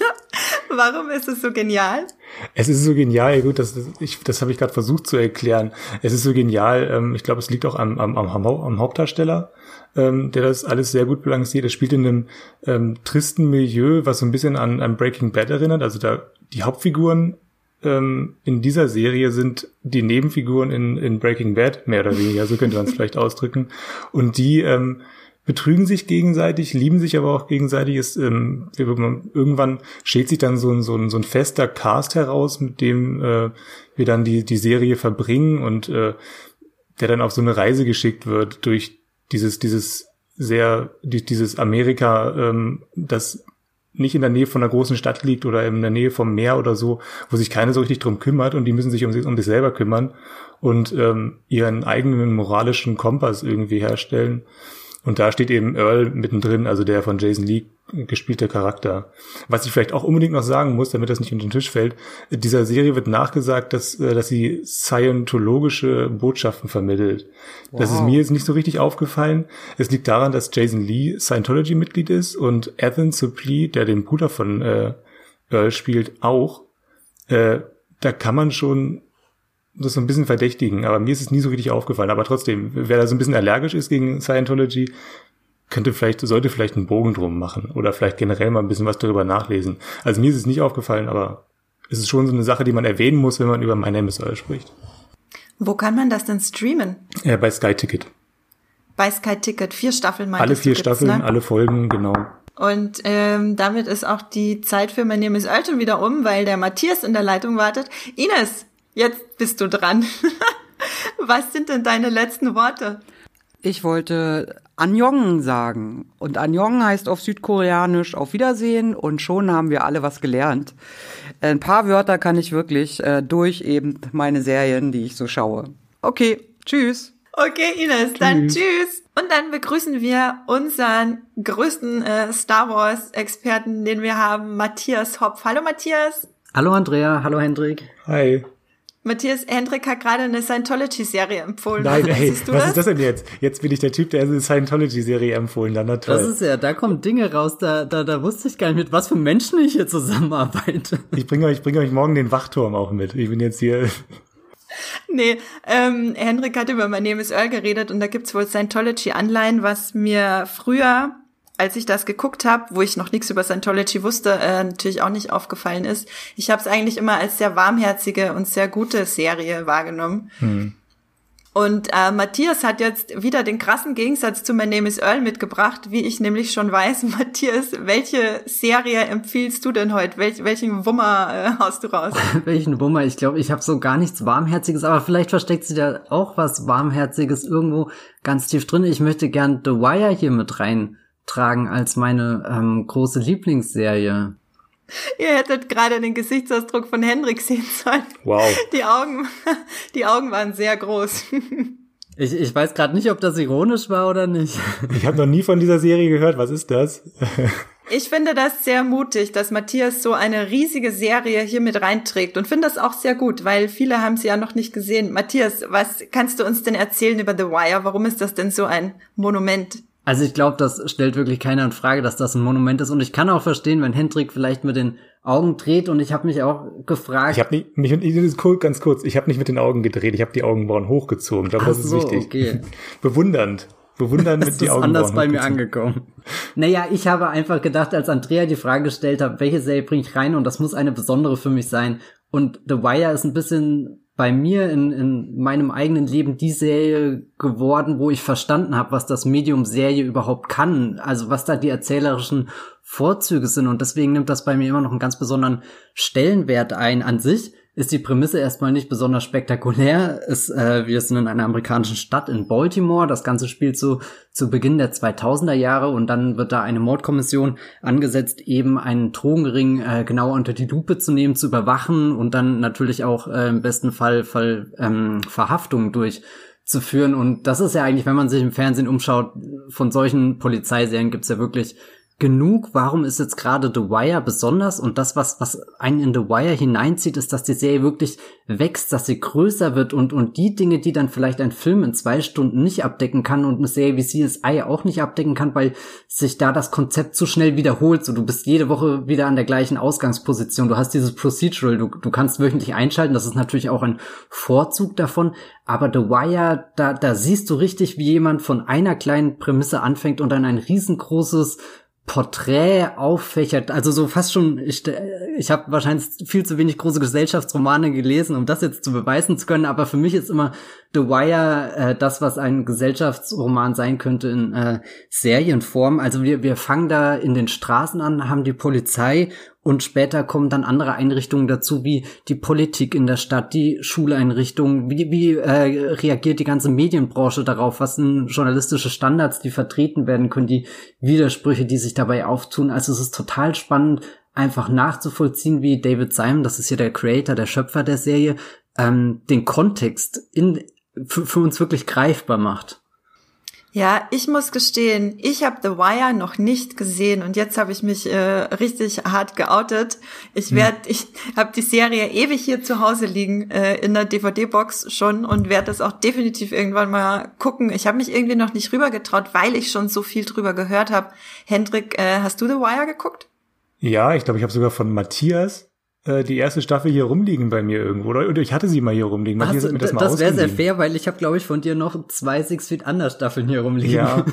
warum ist es so genial? Es ist so genial, ja gut, das, ich, das habe ich gerade versucht zu erklären. Es ist so genial, ähm, ich glaube, es liegt auch am, am, am, am Hauptdarsteller, ähm, der das alles sehr gut balanciert. Es spielt in einem ähm, tristen Milieu, was so ein bisschen an, an Breaking Bad erinnert. Also da die Hauptfiguren ähm, in dieser Serie sind die Nebenfiguren in, in Breaking Bad, mehr oder weniger, so könnte man es vielleicht ausdrücken. Und die ähm, betrügen sich gegenseitig, lieben sich aber auch gegenseitig. Ist, ähm, irgendwann schält sich dann so ein, so ein, so ein fester Cast heraus, mit dem äh, wir dann die, die Serie verbringen, und äh, der dann auf so eine Reise geschickt wird durch dieses, dieses sehr die, dieses Amerika, ähm, das nicht in der Nähe von einer großen Stadt liegt oder in der Nähe vom Meer oder so, wo sich keiner so richtig drum kümmert und die müssen sich um sich, um sich selber kümmern und ähm, ihren eigenen moralischen Kompass irgendwie herstellen. Und da steht eben Earl mittendrin, also der von Jason Lee gespielte Charakter. Was ich vielleicht auch unbedingt noch sagen muss, damit das nicht unter den Tisch fällt, dieser Serie wird nachgesagt, dass, dass sie scientologische Botschaften vermittelt. Wow. Das ist mir jetzt nicht so richtig aufgefallen. Es liegt daran, dass Jason Lee Scientology-Mitglied ist und Ethan Suplee, der den Bruder von äh, Earl spielt, auch. Äh, da kann man schon das so ein bisschen verdächtigen, aber mir ist es nie so richtig aufgefallen. Aber trotzdem, wer da so ein bisschen allergisch ist gegen Scientology, könnte vielleicht, sollte vielleicht einen Bogen drum machen oder vielleicht generell mal ein bisschen was darüber nachlesen. Also mir ist es nicht aufgefallen, aber es ist schon so eine Sache, die man erwähnen muss, wenn man über My Name is Earl spricht. Wo kann man das denn streamen? Ja, bei Sky Ticket. Bei Sky Ticket, vier Staffeln meintest Alle vier du, Staffeln, ne? alle Folgen, genau. Und ähm, damit ist auch die Zeit für My Name is Earl schon wieder um, weil der Matthias in der Leitung wartet. Ines, jetzt bist du dran. Was sind denn deine letzten Worte? Ich wollte Annyeong sagen. Und Annyeong heißt auf Südkoreanisch auf Wiedersehen und schon haben wir alle was gelernt. Ein paar Wörter kann ich wirklich äh, durch eben meine Serien, die ich so schaue. Okay, tschüss. Okay, Ines, tschüss. Dann tschüss. Und dann begrüßen wir unseren größten äh, Star Wars-Experten, den wir haben, Matthias Hopf. Hallo Matthias. Hallo Andrea, hallo Hendrik. Hi. Matthias, Hendrik hat gerade eine Scientology-Serie empfohlen. Nein, ey, was das? ist das denn jetzt? Jetzt bin ich der Typ, der eine Scientology-Serie empfohlen hat. Na toll. Das ist ja, da kommen Dinge raus, da, da, da wusste ich gar nicht, mit was für Menschen ich hier zusammenarbeite. Ich bringe euch, bringe euch morgen den Wachturm auch mit. Ich bin jetzt hier... Nee, ähm, Hendrik hat über My Name is Earl geredet und da gibt's wohl Scientology-Anleihen, was mir früher, als ich das geguckt habe, wo ich noch nichts über Scientology wusste, äh, natürlich auch nicht aufgefallen ist. Ich habe es eigentlich immer als sehr warmherzige und sehr gute Serie wahrgenommen. Hm. Und äh, Matthias hat jetzt wieder den krassen Gegensatz zu My Name is Earl mitgebracht, wie ich nämlich schon weiß. Matthias, welche Serie empfiehlst du denn heute? Welch, welchen Wummer äh, haust du raus? Welchen Wummer? Ich glaube, ich habe so gar nichts Warmherziges, aber vielleicht versteckt sich da auch was Warmherziges irgendwo ganz tief drin. Ich möchte gern The Wire hier mit reintragen als meine ähm, große Lieblingsserie. Ihr hättet gerade den Gesichtsausdruck von Hendrik sehen sollen. Wow. Die Augen, die Augen waren sehr groß. Ich, ich weiß gerade nicht, ob das ironisch war oder nicht. Ich habe noch nie von dieser Serie gehört. Was ist das? Ich finde das sehr mutig, dass Matthias so eine riesige Serie hier mit reinträgt und finde das auch sehr gut, weil viele haben sie ja noch nicht gesehen. Matthias, was kannst du uns denn erzählen über The Wire? Warum ist das denn so ein Monument? Also ich glaube, das stellt wirklich keiner in Frage, dass das ein Monument ist. Und ich kann auch verstehen, wenn Hendrik vielleicht mit den Augen dreht. Und ich habe mich auch gefragt... Ich habe nicht, mich, ich, ganz kurz, ich habe nicht mit den Augen gedreht, ich habe die Augenbrauen hochgezogen. Ich glaube, das ist so, wichtig. Okay. Bewundernd. Bewundernd mit die Augenbrauen. Das ist anders bei mir angekommen. Naja, ich habe einfach gedacht, als Andrea die Frage gestellt hat, welche Serie bringe ich rein? Und das muss eine besondere für mich sein. Und The Wire ist ein bisschen... bei mir in, in meinem eigenen Leben die Serie geworden, wo ich verstanden habe, was das Medium Serie überhaupt kann, also was da die erzählerischen Vorzüge sind und deswegen nimmt das bei mir immer noch einen ganz besonderen Stellenwert ein. An sich ist die Prämisse erstmal nicht besonders spektakulär. Es, äh, wir sind in einer amerikanischen Stadt in Baltimore. Das Ganze spielt so zu Beginn der zweitausender Jahre und dann wird da eine Mordkommission angesetzt, eben einen Drogenring äh, genauer unter die Lupe zu nehmen, zu überwachen und dann natürlich auch äh, im besten Fall, Fall ähm, Verhaftungen durchzuführen. Und das ist ja eigentlich, wenn man sich im Fernsehen umschaut, von solchen Polizeiserien gibt's ja wirklich genug. Warum ist jetzt gerade The Wire besonders? Und das, was was einen in The Wire hineinzieht, ist, dass die Serie wirklich wächst, dass sie größer wird und und die Dinge, die dann vielleicht ein Film in zwei Stunden nicht abdecken kann und eine Serie wie C S I auch nicht abdecken kann, weil sich da das Konzept zu schnell wiederholt. So, du bist jede Woche wieder an der gleichen Ausgangsposition. Du hast dieses Procedural, du du kannst wöchentlich einschalten. Das ist natürlich auch ein Vorzug davon. Aber The Wire, da da siehst du richtig, wie jemand von einer kleinen Prämisse anfängt und dann ein riesengroßes Porträt auffächert, also so fast schon, ich, ich habe wahrscheinlich viel zu wenig große Gesellschaftsromane gelesen, um das jetzt zu beweisen zu können, aber für mich ist immer The Wire äh, das, was ein Gesellschaftsroman sein könnte in äh, Serienform. Also wir wir fangen da in den Straßen an, haben die Polizei Und später kommen dann andere Einrichtungen dazu, wie die Politik in der Stadt, die Schuleinrichtungen, wie, wie äh, reagiert die ganze Medienbranche darauf, was sind journalistische Standards, die vertreten werden können, die Widersprüche, die sich dabei auftun. Also es ist total spannend, einfach nachzuvollziehen, wie David Simon, das ist ja der Creator, der Schöpfer der Serie, ähm, den Kontext in, für, für uns wirklich greifbar macht. Ja, ich muss gestehen, ich habe The Wire noch nicht gesehen und jetzt habe ich mich äh, richtig hart geoutet. Ich werde, hm. ich habe die Serie ewig hier zu Hause liegen äh, in der D V D-Box schon und werde das auch definitiv irgendwann mal gucken. Ich habe mich irgendwie noch nicht rübergetraut, weil ich schon so viel drüber gehört habe. Hendrik, äh, hast du The Wire geguckt? Ja, ich glaube, ich habe sogar von Matthias die erste Staffel hier rumliegen bei mir irgendwo. Oder, oder ich hatte sie mal hier rumliegen. Matthias hat mir das das mal das wäre sehr fair, weil ich habe, glaube ich, von dir noch zwei Six Feet Under Staffeln hier rumliegen. Ja.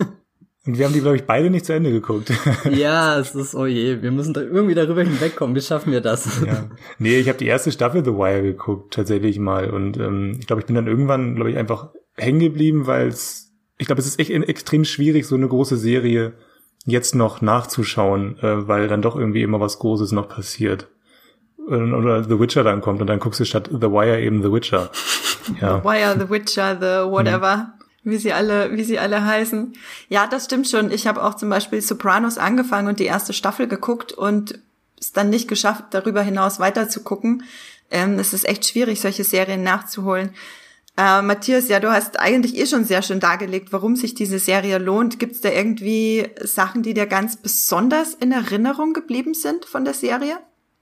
Und wir haben die, glaube ich, beide nicht zu Ende geguckt. Ja, es ist, oh je, wir müssen da irgendwie darüber hinwegkommen. Wie schaffen wir das? Ja. Nee, ich habe die erste Staffel The Wire geguckt, tatsächlich mal. Und ähm, ich glaube, ich bin dann irgendwann, glaube ich, einfach hängen geblieben, weil es, ich glaube, es ist echt extrem schwierig, so eine große Serie jetzt noch nachzuschauen, äh, weil dann doch irgendwie immer was Großes noch passiert. Oder The Witcher dann kommt und dann guckst du statt The Wire eben The Witcher. Ja. The Wire, The Witcher, The whatever, mhm. wie sie alle, wie sie alle heißen. Ja, das stimmt schon. Ich habe auch zum Beispiel Sopranos angefangen und die erste Staffel geguckt und es dann nicht geschafft, darüber hinaus weiter zu gucken. Ähm, es ist echt schwierig, solche Serien nachzuholen. Äh, Matthias, ja, du hast eigentlich eh schon sehr schön dargelegt, warum sich diese Serie lohnt. Gibt es da irgendwie Sachen, die dir ganz besonders in Erinnerung geblieben sind von der Serie?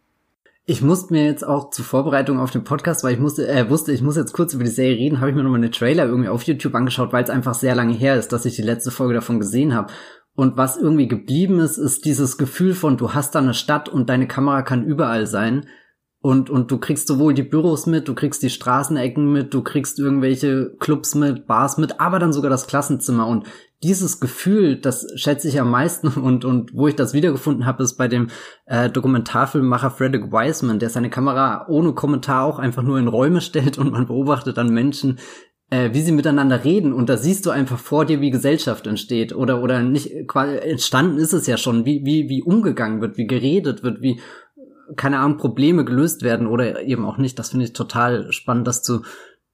Ich musste mir jetzt auch zur Vorbereitung auf den Podcast, weil ich musste, äh, wusste, ich muss jetzt kurz über die Serie reden, habe ich mir nochmal eine Trailer irgendwie auf YouTube angeschaut, weil es einfach sehr lange her ist, dass ich die letzte Folge davon gesehen habe. Und was irgendwie geblieben ist, ist dieses Gefühl von, du hast da eine Stadt und deine Kamera kann überall sein. Und, und du kriegst sowohl die Büros mit, du kriegst die Straßenecken mit, du kriegst irgendwelche Clubs mit, Bars mit, aber dann sogar das Klassenzimmer. Und dieses Gefühl, das schätze ich am meisten und, und wo ich das wiedergefunden habe, ist bei dem äh, Dokumentarfilmmacher Frederick Wiseman, der seine Kamera ohne Kommentar auch einfach nur in Räume stellt und man beobachtet dann Menschen, äh, wie sie miteinander reden. Und da siehst du einfach vor dir, wie Gesellschaft entsteht. Oder, oder nicht, quasi entstanden ist es ja schon, wie, wie, wie umgegangen wird, wie geredet wird, wie keine Ahnung, Probleme gelöst werden oder eben auch nicht. Das finde ich total spannend, das zu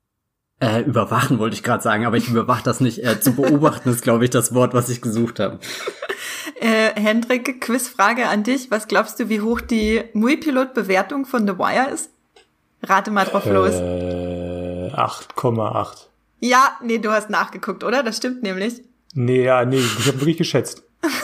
äh, überwachen, wollte ich gerade sagen, aber ich überwache das nicht. Äh, zu beobachten ist, glaube ich, das Wort, was ich gesucht habe. Äh, Hendrik, Quizfrage an dich. Was glaubst du, wie hoch die Muipilot-Bewertung von The Wire ist? Rate mal drauf los. Äh, acht Komma acht. Ja, nee, du hast nachgeguckt, oder? Das stimmt nämlich. Nee, ja, nee, ich habe wirklich geschätzt.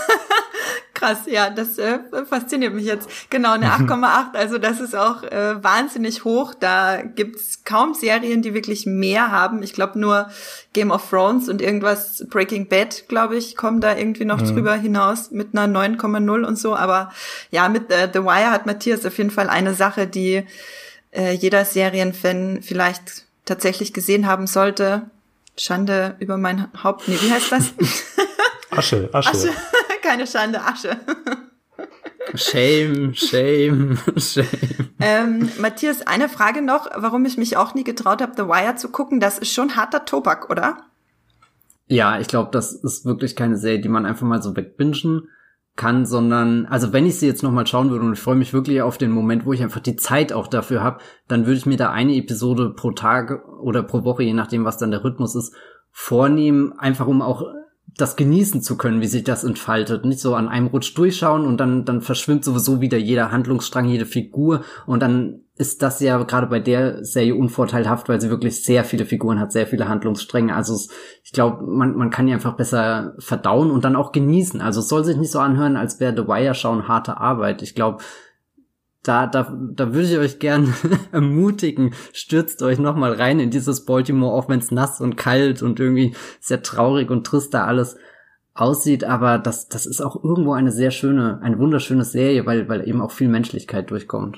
Krass, ja, das äh, fasziniert mich jetzt. Genau, eine acht Komma acht, also das ist auch äh, wahnsinnig hoch. Da gibt's kaum Serien, die wirklich mehr haben. Ich glaube nur Game of Thrones und irgendwas Breaking Bad, glaube ich, kommen da irgendwie noch mhm. drüber hinaus mit einer neun Komma null und so. Aber ja, mit äh, The Wire hat Matthias auf jeden Fall eine Sache, die äh, jeder Serienfan vielleicht tatsächlich gesehen haben sollte. Schande über mein Haupt. Nee, wie heißt das? Asche, Asche. Asche. Keine Schande, Asche. Shame, shame, shame. Ähm, Matthias, eine Frage noch, warum ich mich auch nie getraut habe, The Wire zu gucken. Das ist schon harter Tobak, oder? Ja, ich glaube, das ist wirklich keine Serie, die man einfach mal so wegbingen kann, sondern, also wenn ich sie jetzt nochmal schauen würde, und ich freue mich wirklich auf den Moment, wo ich einfach die Zeit auch dafür habe, dann würde ich mir da eine Episode pro Tag oder pro Woche, je nachdem, was dann der Rhythmus ist, vornehmen, einfach um auch das genießen zu können, wie sich das entfaltet. Nicht so an einem Rutsch durchschauen und dann dann verschwimmt sowieso wieder jeder Handlungsstrang, jede Figur und dann ist das ja gerade bei der Serie unvorteilhaft, weil sie wirklich sehr viele Figuren hat, sehr viele Handlungsstränge. Also es, ich glaube, man man kann die einfach besser verdauen und dann auch genießen. Also es soll sich nicht so anhören, als wäre The Wire schauen harte Arbeit. Ich glaube, Da, da, da würde ich euch gern ermutigen, stürzt euch nochmal rein in dieses Baltimore, auch wenn es nass und kalt und irgendwie sehr traurig und trist da alles aussieht, aber das, das ist auch irgendwo eine sehr schöne, eine wunderschöne Serie, weil, weil eben auch viel Menschlichkeit durchkommt.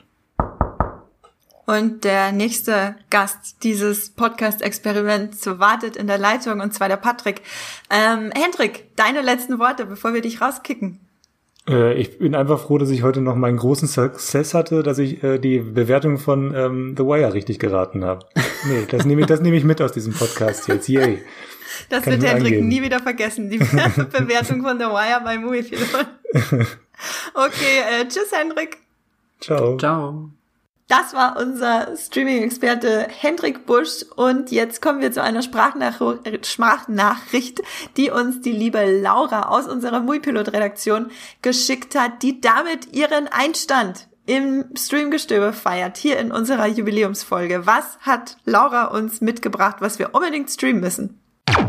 Und der nächste Gast dieses Podcast-Experiments wartet in der Leitung, und zwar der Patrick. Ähm, Hendrik, deine letzten Worte, bevor wir dich rauskicken. Ich bin einfach froh, dass ich heute noch meinen großen Success hatte, dass ich äh, die Bewertung von ähm, The Wire richtig geraten habe. Nee, das nehme ich, das nehme ich mit aus diesem Podcast jetzt. Yay. Das Kann wird Hendrik angeben. Nie wieder vergessen, die Bewertung von The Wire bei Muipilot. Okay, äh, tschüss Hendrik. Ciao. Ciao. Das war unser Streaming-Experte Hendrik Busch und jetzt kommen wir zu einer Sprachnach- Sprachnachricht, die uns die liebe Laura aus unserer Muipilot-Redaktion geschickt hat, die damit ihren Einstand im Streamgestöber feiert, hier in unserer Jubiläumsfolge. Was hat Laura uns mitgebracht, was wir unbedingt streamen müssen?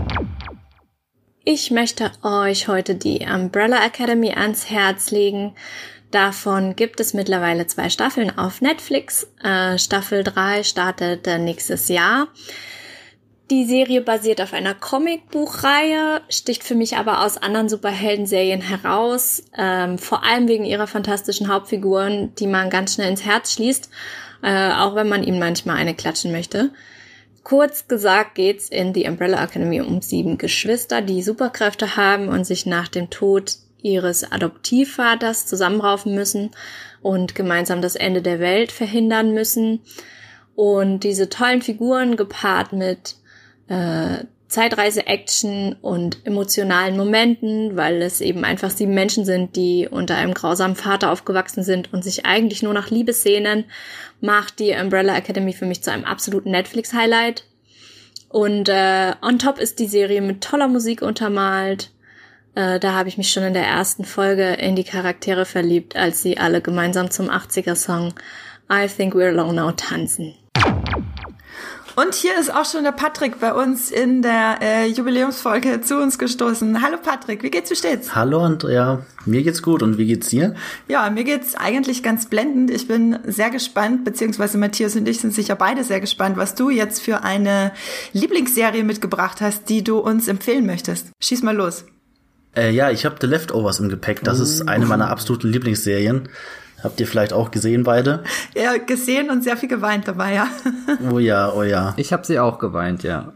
Ich möchte euch heute die Umbrella Academy ans Herz legen. Davon gibt es mittlerweile zwei Staffeln auf Netflix. Äh, Staffel drei startet äh, nächstes Jahr. Die Serie basiert auf einer Comicbuchreihe, sticht für mich aber aus anderen Superhelden-Serien heraus, ähm, vor allem wegen ihrer fantastischen Hauptfiguren, die man ganz schnell ins Herz schließt, äh, auch wenn man ihnen manchmal eine klatschen möchte. Kurz gesagt geht's in The Umbrella Academy um sieben Geschwister, die Superkräfte haben und sich nach dem Tod ihres Adoptivvaters zusammenraufen müssen und gemeinsam das Ende der Welt verhindern müssen. Und diese tollen Figuren gepaart mit äh, Zeitreise-Action und emotionalen Momenten, weil es eben einfach sieben Menschen sind, die unter einem grausamen Vater aufgewachsen sind und sich eigentlich nur nach Liebe sehnen, macht die Umbrella Academy für mich zu einem absoluten Netflix-Highlight. Und äh, on top ist die Serie mit toller Musik untermalt. Äh, da habe ich mich schon in der ersten Folge in die Charaktere verliebt, als sie alle gemeinsam zum achtziger-Song I Think We're Alone Now tanzen. Und hier ist auch schon der Patrick bei uns in der äh, Jubiläumsfolge zu uns gestoßen. Hallo Patrick, wie geht's, wie steht's? Hallo Andrea, mir geht's gut und wie geht's dir? Ja, mir geht's eigentlich ganz blendend. Ich bin sehr gespannt, beziehungsweise Matthias und ich sind sicher beide sehr gespannt, was du jetzt für eine Lieblingsserie mitgebracht hast, die du uns empfehlen möchtest. Schieß mal los. Äh, ja, ich habe The Leftovers im Gepäck. Das oh. ist eine meiner absoluten Lieblingsserien. Habt ihr vielleicht auch gesehen, beide? Ja, gesehen und sehr viel geweint dabei, ja. Oh ja, oh ja. Ich habe sie auch geweint, ja.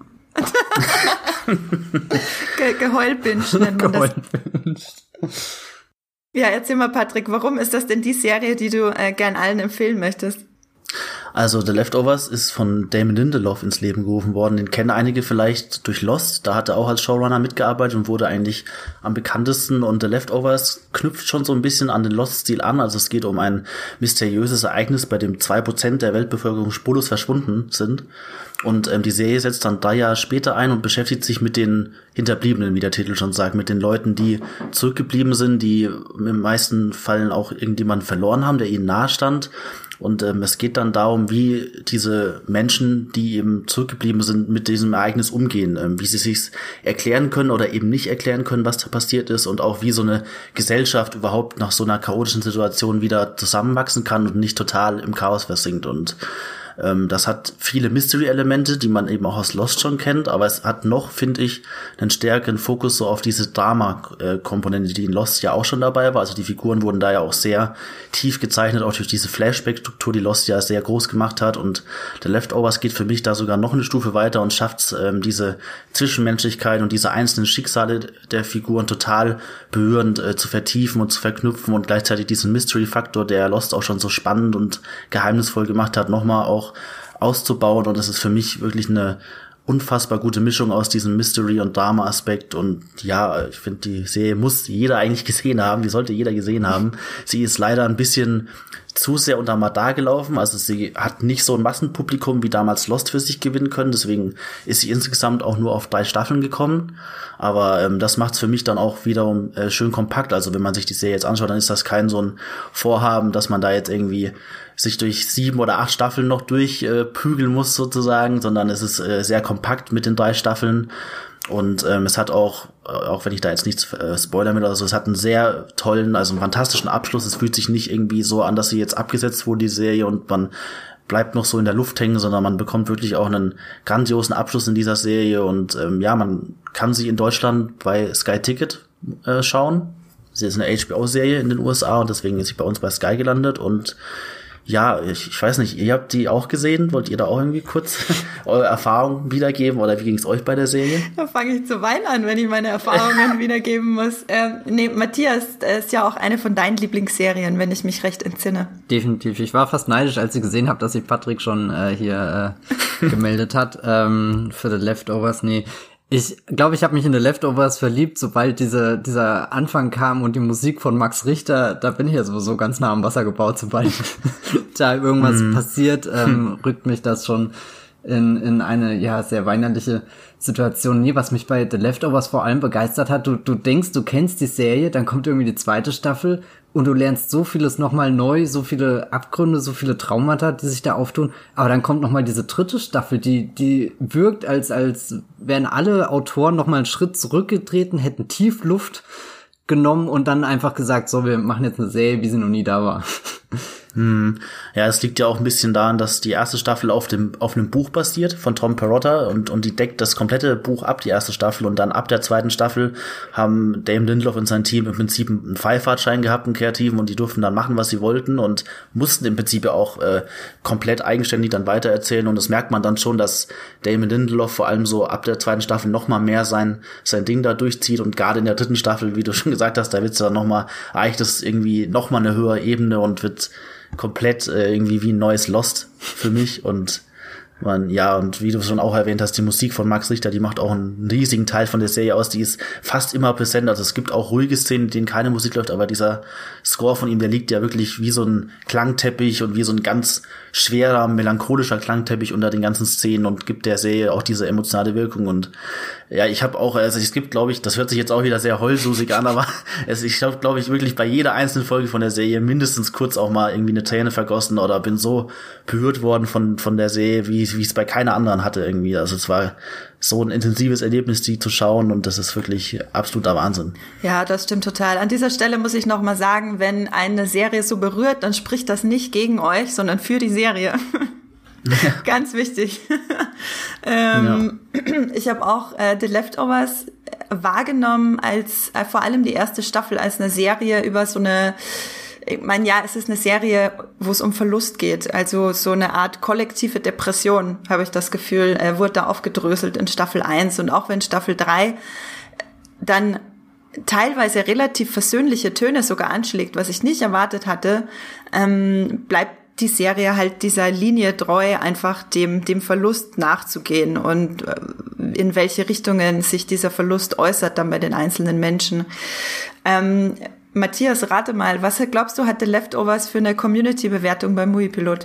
Ge- Geheulbinge nennt man das. Ja, erzähl mal, Patrick, warum ist das denn die Serie, die du äh, gern allen empfehlen möchtest? Also The Leftovers ist von Damon Lindelof ins Leben gerufen worden. Den kennen einige vielleicht durch Lost. Da hat er auch als Showrunner mitgearbeitet und wurde eigentlich am bekanntesten. Und The Leftovers knüpft schon so ein bisschen an den Lost-Stil an. Also es geht um ein mysteriöses Ereignis, bei dem zwei Prozent der Weltbevölkerung spurlos verschwunden sind. Und ähm, die Serie setzt dann drei Jahre später ein und beschäftigt sich mit den Hinterbliebenen, wie der Titel schon sagt, mit den Leuten, die zurückgeblieben sind, die im meisten Fällen auch irgendjemanden verloren haben, der ihnen nahe stand. Und ähm, es geht dann darum, wie diese Menschen, die eben zurückgeblieben sind, mit diesem Ereignis umgehen, ähm, wie sie sich's erklären können oder eben nicht erklären können, was da passiert ist, und auch wie so eine Gesellschaft überhaupt nach so einer chaotischen Situation wieder zusammenwachsen kann und nicht total im Chaos versinkt. Und ähm, das hat viele Mystery-Elemente, die man eben auch aus Lost schon kennt, aber es hat noch, finde ich, einen stärkeren Fokus so auf diese Drama-Komponente, die in Lost ja auch schon dabei war. Also die Figuren wurden da ja auch sehr tief gezeichnet, auch durch diese Flashback-Struktur, die Lost ja sehr groß gemacht hat. Und The Leftovers geht für mich da sogar noch eine Stufe weiter und schafft ähm, diese Zwischenmenschlichkeit und diese einzelnen Schicksale der Figuren total berührend äh, zu vertiefen und zu verknüpfen und gleichzeitig diesen Mystery-Faktor, der Lost auch schon so spannend und geheimnisvoll gemacht hat, nochmal auch auszubauen. Und das ist für mich wirklich eine unfassbar gute Mischung aus diesem Mystery- und Drama-Aspekt. Und ja, ich finde, die Serie muss jeder eigentlich gesehen haben. Die sollte jeder gesehen haben. Sie ist leider ein bisschen zu sehr unterm Radar gelaufen. Also sie hat nicht so ein Massenpublikum wie damals Lost für sich gewinnen können. Deswegen ist sie insgesamt auch nur auf drei Staffeln gekommen. Aber ähm, das macht es für mich dann auch wiederum äh, schön kompakt. Also wenn man sich die Serie jetzt anschaut, dann ist das kein so ein Vorhaben, dass man da jetzt irgendwie sich durch sieben oder acht Staffeln noch durchprügeln äh, muss sozusagen, sondern es ist äh, sehr kompakt mit den drei Staffeln. Und ähm, es hat auch, auch wenn ich da jetzt nichts äh, spoilern will oder so, es hat einen sehr tollen, also einen fantastischen Abschluss. Es fühlt sich nicht irgendwie so an, dass sie jetzt abgesetzt wurde, die Serie, und man bleibt noch so in der Luft hängen, sondern man bekommt wirklich auch einen grandiosen Abschluss in dieser Serie. Und ähm, ja, man kann sie in Deutschland bei Sky Ticket äh, schauen. Sie ist eine H B O-Serie in den U S A und deswegen ist sie bei uns bei Sky gelandet. Und ja, ich, ich weiß nicht, ihr habt die auch gesehen? Wollt ihr da auch irgendwie kurz eure Erfahrungen wiedergeben oder wie ging es euch bei der Serie? Da fange ich zu weinen an, wenn ich meine Erfahrungen wiedergeben muss. Ähm, nee, Matthias ist ja auch eine von deinen Lieblingsserien, wenn ich mich recht entsinne. Definitiv. Ich war fast neidisch, als ich gesehen habe, dass sich Patrick schon äh, hier äh, gemeldet hat ähm, für The Leftovers. Nee, Ich glaube, ich habe mich in The Leftovers verliebt, sobald diese, dieser Anfang kam und die Musik von Max Richter, da bin ich ja sowieso ganz nah am Wasser gebaut, sobald da irgendwas mm. passiert, ähm, rückt mich das schon in, in eine, ja, sehr weinerliche Situation. Nee, was mich bei The Leftovers vor allem begeistert hat, du, du denkst, du kennst die Serie, dann kommt irgendwie die zweite Staffel und du lernst so vieles nochmal neu, so viele Abgründe, so viele Traumata, die sich da auftun. Aber dann kommt nochmal diese dritte Staffel, die die wirkt, als als wären alle Autoren nochmal einen Schritt zurückgetreten, hätten Tiefluft genommen und dann einfach gesagt, so, wir machen jetzt eine Serie, wie sie noch nie da war. Hm. Ja, es liegt ja auch ein bisschen daran, dass die erste Staffel auf dem auf einem Buch basiert von Tom Perrotta und und die deckt das komplette Buch ab, die erste Staffel, und dann ab der zweiten Staffel haben Damon Lindelof und sein Team im Prinzip einen Freifahrtschein gehabt, einen kreativen, und die durften dann machen, was sie wollten und mussten im Prinzip ja auch äh, komplett eigenständig dann weitererzählen, und das merkt man dann schon, dass Damon Lindelof vor allem so ab der zweiten Staffel noch mal mehr sein sein Ding da durchzieht, und gerade in der dritten Staffel, wie du schon gesagt hast, da wird's dann noch mal, erreicht das irgendwie noch mal eine höhere Ebene und wird komplett äh, irgendwie wie ein neues Lost für mich. Und man, ja, und wie du schon auch erwähnt hast, die Musik von Max Richter, die macht auch einen riesigen Teil von der Serie aus, die ist fast immer präsent. Also es gibt auch ruhige Szenen, in denen keine Musik läuft, aber dieser Score von ihm, der liegt ja wirklich wie so ein Klangteppich und wie so ein ganz schwerer, melancholischer Klangteppich unter den ganzen Szenen und gibt der Serie auch diese emotionale Wirkung. Und ja, ich habe auch, also es gibt, glaube ich, das hört sich jetzt auch wieder sehr heulsusig an, aber es, ich habe, glaube ich, wirklich bei jeder einzelnen Folge von der Serie mindestens kurz auch mal irgendwie eine Träne vergossen oder bin so berührt worden von von der Serie, wie wie ich es bei keiner anderen hatte irgendwie. Also es war so ein intensives Erlebnis, die zu schauen, und das ist wirklich absoluter Wahnsinn. Ja, das stimmt total. An dieser Stelle muss ich noch mal sagen, wenn eine Serie so berührt, dann spricht das nicht gegen euch, sondern für die Serie. Ja. Ganz wichtig. ähm, ja. Ich habe auch äh, The Leftovers wahrgenommen als äh, vor allem die erste Staffel als eine Serie über so eine, ich meine, ja, es ist eine Serie, wo es um Verlust geht. Also so eine Art kollektive Depression, habe ich das Gefühl, äh, wurde da aufgedröselt in Staffel eins. Und auch wenn Staffel drei dann teilweise relativ versöhnliche Töne sogar anschlägt, was ich nicht erwartet hatte, ähm, bleibt die Serie halt dieser Linie treu, einfach dem dem Verlust nachzugehen und in welche Richtungen sich dieser Verlust äußert dann bei den einzelnen Menschen. Ähm, Matthias, rate mal, was glaubst du, hat The Leftovers für eine Community-Bewertung beim Moviepilot?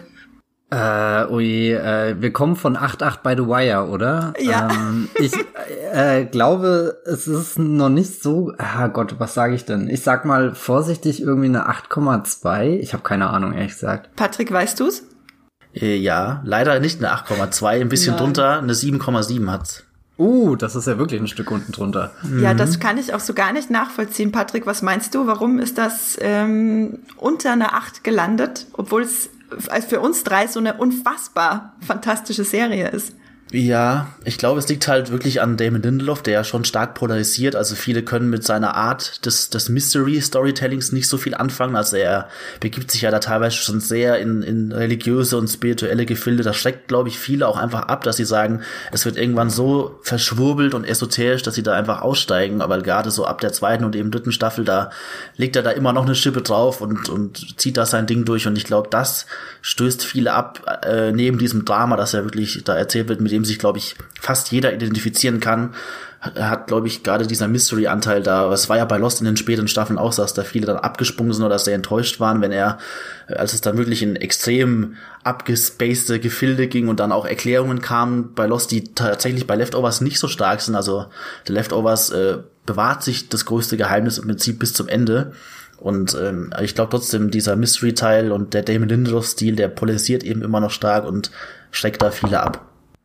Äh, ui, äh, wir kommen von acht Komma acht bei The Wire, oder? Ja. Ähm, ich äh, glaube, es ist noch nicht so, ah Gott, was sage ich denn? Ich sag mal vorsichtig irgendwie eine acht Komma zwei. Ich habe keine Ahnung, ehrlich gesagt. Patrick, weißt du's? Äh, ja, leider nicht eine acht Komma zwei, ein bisschen Nein. drunter, eine sieben Komma sieben hat's. Uh, das ist ja wirklich ein Stück unten drunter. Ja, das kann ich auch so gar nicht nachvollziehen. Patrick, was meinst du? Warum ist das ähm, unter einer acht gelandet, obwohl es für uns drei so eine unfassbar fantastische Serie ist? Ja, ich glaube, es liegt halt wirklich an Damon Lindelof, der ja schon stark polarisiert. Also viele können mit seiner Art des, des Mystery-Storytellings nicht so viel anfangen. Also er begibt sich ja da teilweise schon sehr in, in religiöse und spirituelle Gefilde. Das schreckt, glaube ich, viele auch einfach ab, dass sie sagen, es wird irgendwann so verschwurbelt und esoterisch, dass sie da einfach aussteigen. Aber gerade so ab der zweiten und eben dritten Staffel, da legt er da immer noch eine Schippe drauf und, und zieht da sein Ding durch. Und ich glaube, das stößt viele ab, äh, neben diesem Drama, das ja wirklich da erzählt wird, mit dem sich, glaube ich, fast jeder identifizieren kann, hat, glaube ich, gerade dieser Mystery-Anteil da. Es war ja bei Lost in den späteren Staffeln auch so, dass da viele dann abgesprungen sind oder sehr enttäuscht waren, wenn er, als es dann wirklich in extrem abgespacede Gefilde ging und dann auch Erklärungen kamen bei Lost, die tatsächlich bei Leftovers nicht so stark sind. Also The Leftovers äh, bewahrt sich das größte Geheimnis im Prinzip bis zum Ende. Und ähm, ich glaube trotzdem, dieser Mystery-Teil und der Damon Lindelof-Stil, der polarisiert eben immer noch stark und schreckt da viele ab.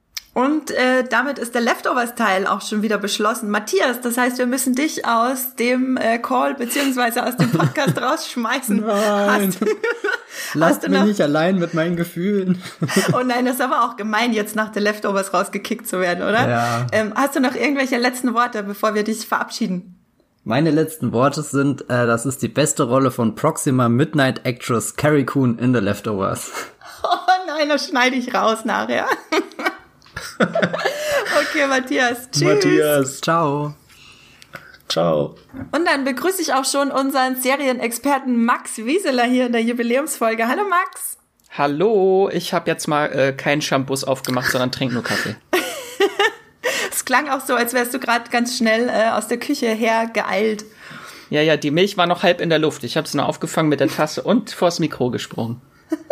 Und äh, damit ist der Leftovers-Teil auch schon wieder beschlossen. Matthias, das heißt, wir müssen dich aus dem äh, Call beziehungsweise aus dem Podcast rausschmeißen. Nein, hast, lasst mich nicht allein mit meinen Gefühlen. Oh nein, das ist aber auch gemein, jetzt nach der Leftovers rausgekickt zu werden, oder? Ja. Ähm, hast du noch irgendwelche letzten Worte, bevor wir dich verabschieden? Meine letzten Worte sind, äh, das ist die beste Rolle von Proxima Midnight Actress Carrie Coon in The Leftovers. Oh nein, das schneide ich raus nachher. Okay, Matthias. Tschüss. Matthias. Ciao. Ciao. Und dann begrüße ich auch schon unseren Serienexperten Max Wieseler hier in der Jubiläumsfolge. Hallo Max. Hallo, ich habe jetzt mal äh, keinen Shampoos aufgemacht, sondern trinke nur Kaffee. Es klang auch so, als wärst du gerade ganz schnell äh, aus der Küche hergeeilt. Ja, ja, die Milch war noch halb in der Luft. Ich habe es nur aufgefangen mit der Tasse und vors Mikro gesprungen.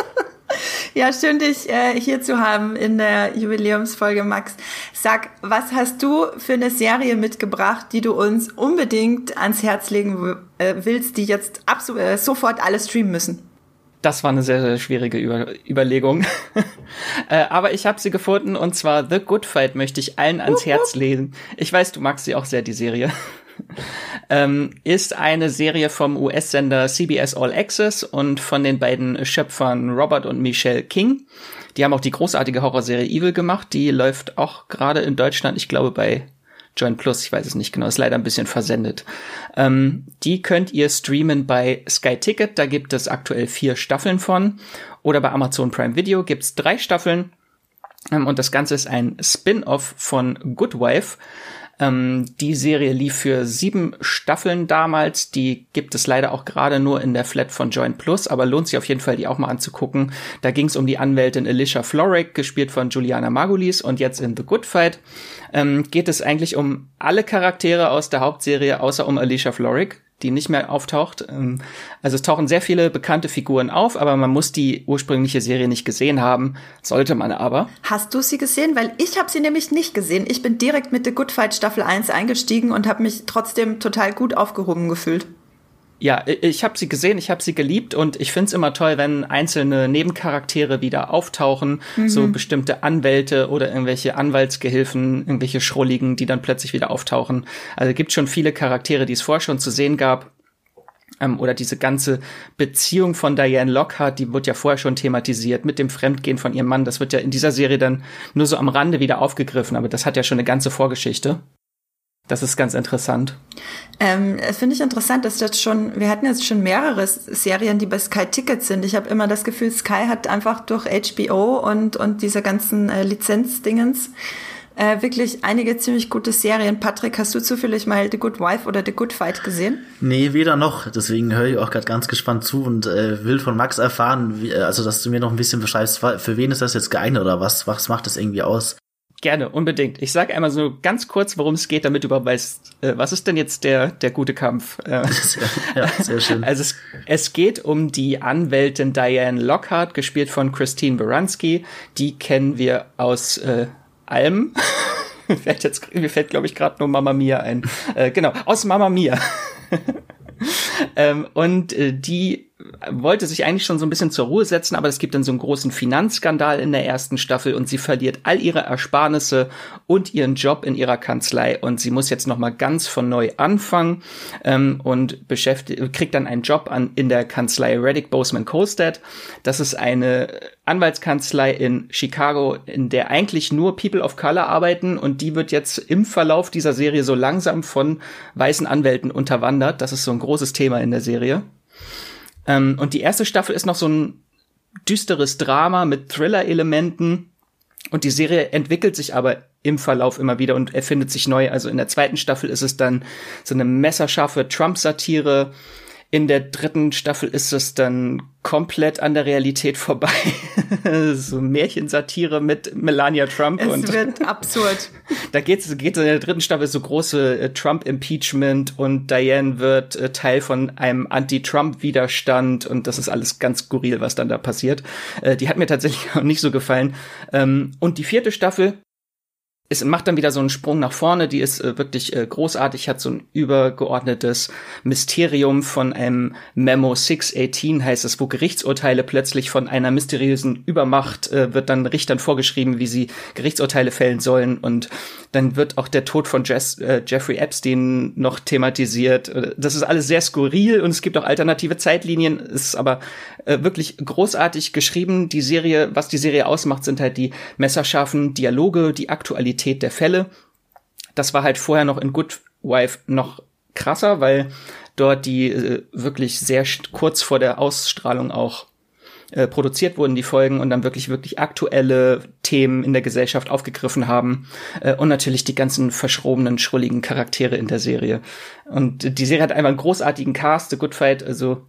Ja, schön, dich äh, hier zu haben in der Jubiläumsfolge, Max. Sag, was hast du für eine Serie mitgebracht, die du uns unbedingt ans Herz legen äh, willst, die jetzt absolut äh, sofort alle streamen müssen? Das war eine sehr, sehr schwierige Über- Überlegung. äh, aber ich habe sie gefunden, und zwar The Good Fight möchte ich allen ans Herz legen. Ich weiß, du magst sie auch sehr, die Serie. ähm, ist eine Serie vom U S-Sender C B S All Access und von den beiden Schöpfern Robert und Michelle King. Die haben auch die großartige Horrorserie Evil gemacht. Die läuft auch gerade in Deutschland, ich glaube bei Join Plus, ich weiß es nicht genau, ist leider ein bisschen versendet. Ähm, die könnt ihr streamen bei Sky Ticket, da gibt es aktuell vier Staffeln von. Oder bei Amazon Prime Video gibt's drei Staffeln. Ähm, und das Ganze ist ein Spin-off von Good Wife. Ähm, die Serie lief für sieben Staffeln damals. Die gibt es leider auch gerade nur in der Flat von Join Plus, aber lohnt sich auf jeden Fall, die auch mal anzugucken. Da ging es um die Anwältin Alicia Florrick, gespielt von Juliana Margulies, und jetzt in The Good Fight ähm, geht es eigentlich um alle Charaktere aus der Hauptserie, außer um Alicia Florrick, die nicht mehr auftaucht. Also es tauchen sehr viele bekannte Figuren auf, aber man muss die ursprüngliche Serie nicht gesehen haben. Sollte man aber. Hast du sie gesehen? Weil ich habe sie nämlich nicht gesehen. Ich bin direkt mit The Good Fight Staffel eins eingestiegen und habe mich trotzdem total gut aufgehoben gefühlt. Ja, ich habe sie gesehen, ich habe sie geliebt, und ich find's immer toll, wenn einzelne Nebencharaktere wieder auftauchen, mhm. so bestimmte Anwälte oder irgendwelche Anwaltsgehilfen, irgendwelche Schrulligen, die dann plötzlich wieder auftauchen. Also es gibt schon viele Charaktere, die es vorher schon zu sehen gab. Ähm, oder diese ganze Beziehung von Diane Lockhart, die wird ja vorher schon thematisiert, mit dem Fremdgehen von ihrem Mann. Das wird ja in dieser Serie dann nur so am Rande wieder aufgegriffen, aber das hat ja schon eine ganze Vorgeschichte. Das ist ganz interessant. Ähm, das finde ich interessant, dass das schon, wir hatten jetzt schon mehrere Serien, die bei Sky Ticket sind. Ich habe immer das Gefühl, Sky hat einfach durch H B O und, und diese ganzen äh, Lizenzdingens äh, wirklich einige ziemlich gute Serien. Patrick, hast du zufällig mal The Good Wife oder The Good Fight gesehen? Nee, weder noch. Deswegen höre ich auch gerade ganz gespannt zu und äh, will von Max erfahren, wie, also dass du mir noch ein bisschen beschreibst, für wen ist das jetzt geeignet oder was, was macht das irgendwie aus? Gerne, unbedingt. Ich sage einmal so ganz kurz, worum es geht, damit du überhaupt weißt, äh, was ist denn jetzt der der gute Kampf? Äh, ja, sehr schön. Also es, es geht um die Anwältin Diane Lockhart, gespielt von Christine Baranski. Die kennen wir aus äh, allem. mir fällt jetzt, mir fällt, glaube ich, gerade nur Mamma Mia ein. Äh, genau, aus Mamma Mia. ähm, und äh, die wollte sich eigentlich schon so ein bisschen zur Ruhe setzen, aber es gibt dann so einen großen Finanzskandal in der ersten Staffel und sie verliert all ihre Ersparnisse und ihren Job in ihrer Kanzlei, und sie muss jetzt noch mal ganz von neu anfangen ähm, und beschäftigt, kriegt dann einen Job an in der Kanzlei Reddick Boseman Kolstad. Das ist eine Anwaltskanzlei in Chicago, in der eigentlich nur People of Color arbeiten, und die wird jetzt im Verlauf dieser Serie so langsam von weißen Anwälten unterwandert. Das ist so ein großes Thema in der Serie. Ähm, und die erste Staffel ist noch so ein düsteres Drama mit Thriller-Elementen, und die Serie entwickelt sich aber im Verlauf immer wieder und erfindet sich neu. Also in der zweiten Staffel ist es dann so eine messerscharfe Trump-Satire. In der dritten Staffel ist es dann komplett an der Realität vorbei. So Märchensatire mit Melania Trump. Es und wird absurd. Da geht's, geht's in der dritten Staffel so große äh, Trump-Impeachment, und Diane wird äh, Teil von einem Anti-Trump-Widerstand, und das ist alles ganz skurril, was dann da passiert. Äh, die hat mir tatsächlich auch nicht so gefallen. Ähm, und die vierte Staffel, es macht dann wieder so einen Sprung nach vorne, die ist äh, wirklich äh, großartig, hat so ein übergeordnetes Mysterium von einem Memo six eighteen, heißt es, wo Gerichtsurteile plötzlich von einer mysteriösen Übermacht äh, wird dann Richtern vorgeschrieben, wie sie Gerichtsurteile fällen sollen, und dann wird auch der Tod von Jess, äh, Jeffrey Epstein noch thematisiert. Das ist alles sehr skurril, und es gibt auch alternative Zeitlinien, ist aber äh, wirklich großartig geschrieben. Die Serie, was die Serie ausmacht, sind halt die messerscharfen Dialoge, die Aktualität der Fälle. Das war halt vorher noch in Good Wife noch krasser, weil dort die äh, wirklich sehr kurz vor der Ausstrahlung auch äh, produziert wurden, die Folgen, und dann wirklich, wirklich aktuelle Themen in der Gesellschaft aufgegriffen haben. Äh, und natürlich die ganzen verschrobenen, schrulligen Charaktere in der Serie. Und die Serie hat einfach einen großartigen Cast, The Good Fight, also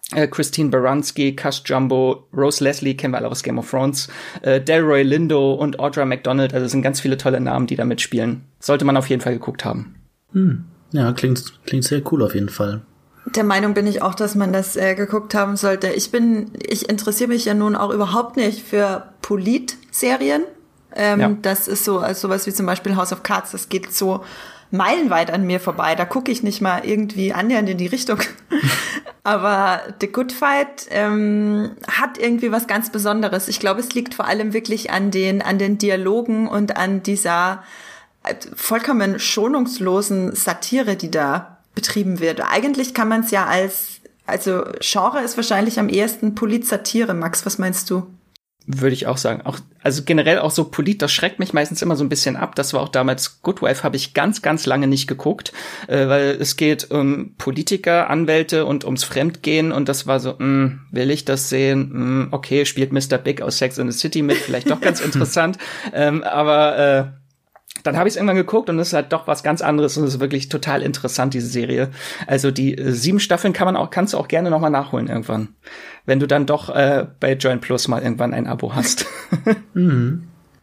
Äh, Christine Baranski, Cass Jumbo, Rose Leslie, kennen wir alle aus Game of Thrones, äh, Delroy Lindo und Audra McDonald, also es sind ganz viele tolle Namen, die da mitspielen. Sollte man auf jeden Fall geguckt haben. Hm. Ja, klingt, klingt sehr cool auf jeden Fall. Der Meinung bin ich auch, dass man das äh, geguckt haben sollte. Ich bin, ich interessiere mich ja nun auch überhaupt nicht für Polit-Serien. Ähm, ja. Das ist so, also sowas wie zum Beispiel House of Cards, das geht so meilenweit an mir vorbei. Da gucke ich nicht mal irgendwie annähernd in die Richtung. Aber The Good Fight ähm, hat irgendwie was ganz Besonderes. Ich glaube, es liegt vor allem wirklich an den, an den Dialogen und an dieser vollkommen schonungslosen Satire, die da betrieben wird. Eigentlich kann man es ja als, also Genre ist wahrscheinlich am ehesten Polit-Satire. Max, was meinst du? Würde ich auch sagen. Auch, also generell auch so Polit, das schreckt mich meistens immer so ein bisschen ab. Das war auch damals Good Wife, habe ich ganz, ganz lange nicht geguckt, äh, weil es geht um Politiker, Anwälte und ums Fremdgehen und das war so, mh, will ich das sehen? Mh, okay, spielt Mister Big aus Sex and the City mit, vielleicht doch ganz interessant. Ähm, aber äh, dann habe ich es irgendwann geguckt und es ist halt doch was ganz anderes und es ist wirklich total interessant, diese Serie. Also die äh, sieben Staffeln kann man auch, kannst du auch gerne noch mal nachholen irgendwann, wenn du dann doch äh, bei Join Plus mal irgendwann ein Abo hast. Mhm.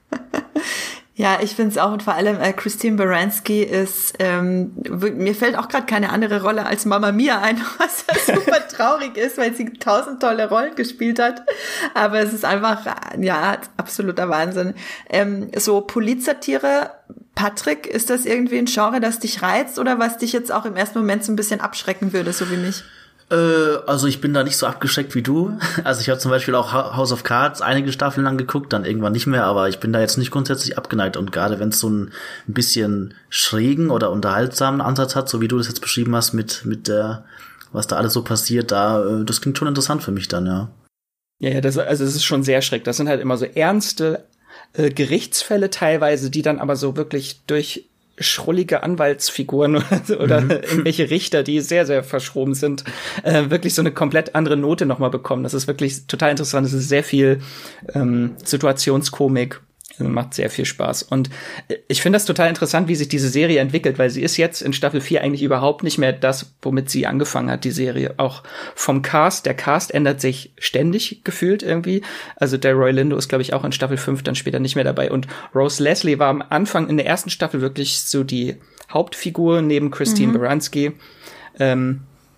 Ja, ich finde es auch und vor allem äh, Christine Baranski ist, ähm, mir fällt auch gerade keine andere Rolle als Mamma Mia ein, was ja super traurig ist, weil sie tausend tolle Rollen gespielt hat, aber es ist einfach, ja, absoluter Wahnsinn. Ähm, so Politsatire, Patrick, ist das irgendwie ein Genre, das dich reizt oder was dich jetzt auch im ersten Moment so ein bisschen abschrecken würde, so wie mich? Also ich bin da nicht so abgeschreckt wie du. Also ich habe zum Beispiel auch House of Cards einige Staffeln lang geguckt, dann irgendwann nicht mehr, aber ich bin da jetzt nicht grundsätzlich abgeneigt. Und gerade wenn es so ein bisschen schrägen oder unterhaltsamen Ansatz hat, so wie du das jetzt beschrieben hast, mit mit der, was da alles so passiert, da das klingt schon interessant für mich dann, ja. Ja, ja, das, also es ist schon sehr schräg. Das sind halt immer so ernste äh, Gerichtsfälle teilweise, die dann aber so wirklich durch schrullige Anwaltsfiguren oder, oder mhm. irgendwelche Richter, die sehr, sehr verschroben sind, äh, wirklich so eine komplett andere Note nochmal bekommen. Das ist wirklich total interessant. Es ist sehr viel ähm, Situationskomik. Macht sehr viel Spaß. Und ich finde das total interessant, wie sich diese Serie entwickelt, weil sie ist jetzt in Staffel vier eigentlich überhaupt nicht mehr das, womit sie angefangen hat, die Serie. Auch vom Cast. Der Cast ändert sich ständig gefühlt irgendwie. Also Delroy Lindo ist, glaube ich, auch in Staffel fünf dann später nicht mehr dabei. Und Rose Leslie war am Anfang in der ersten Staffel wirklich so die Hauptfigur neben Christine mhm. Baranski. Ähm,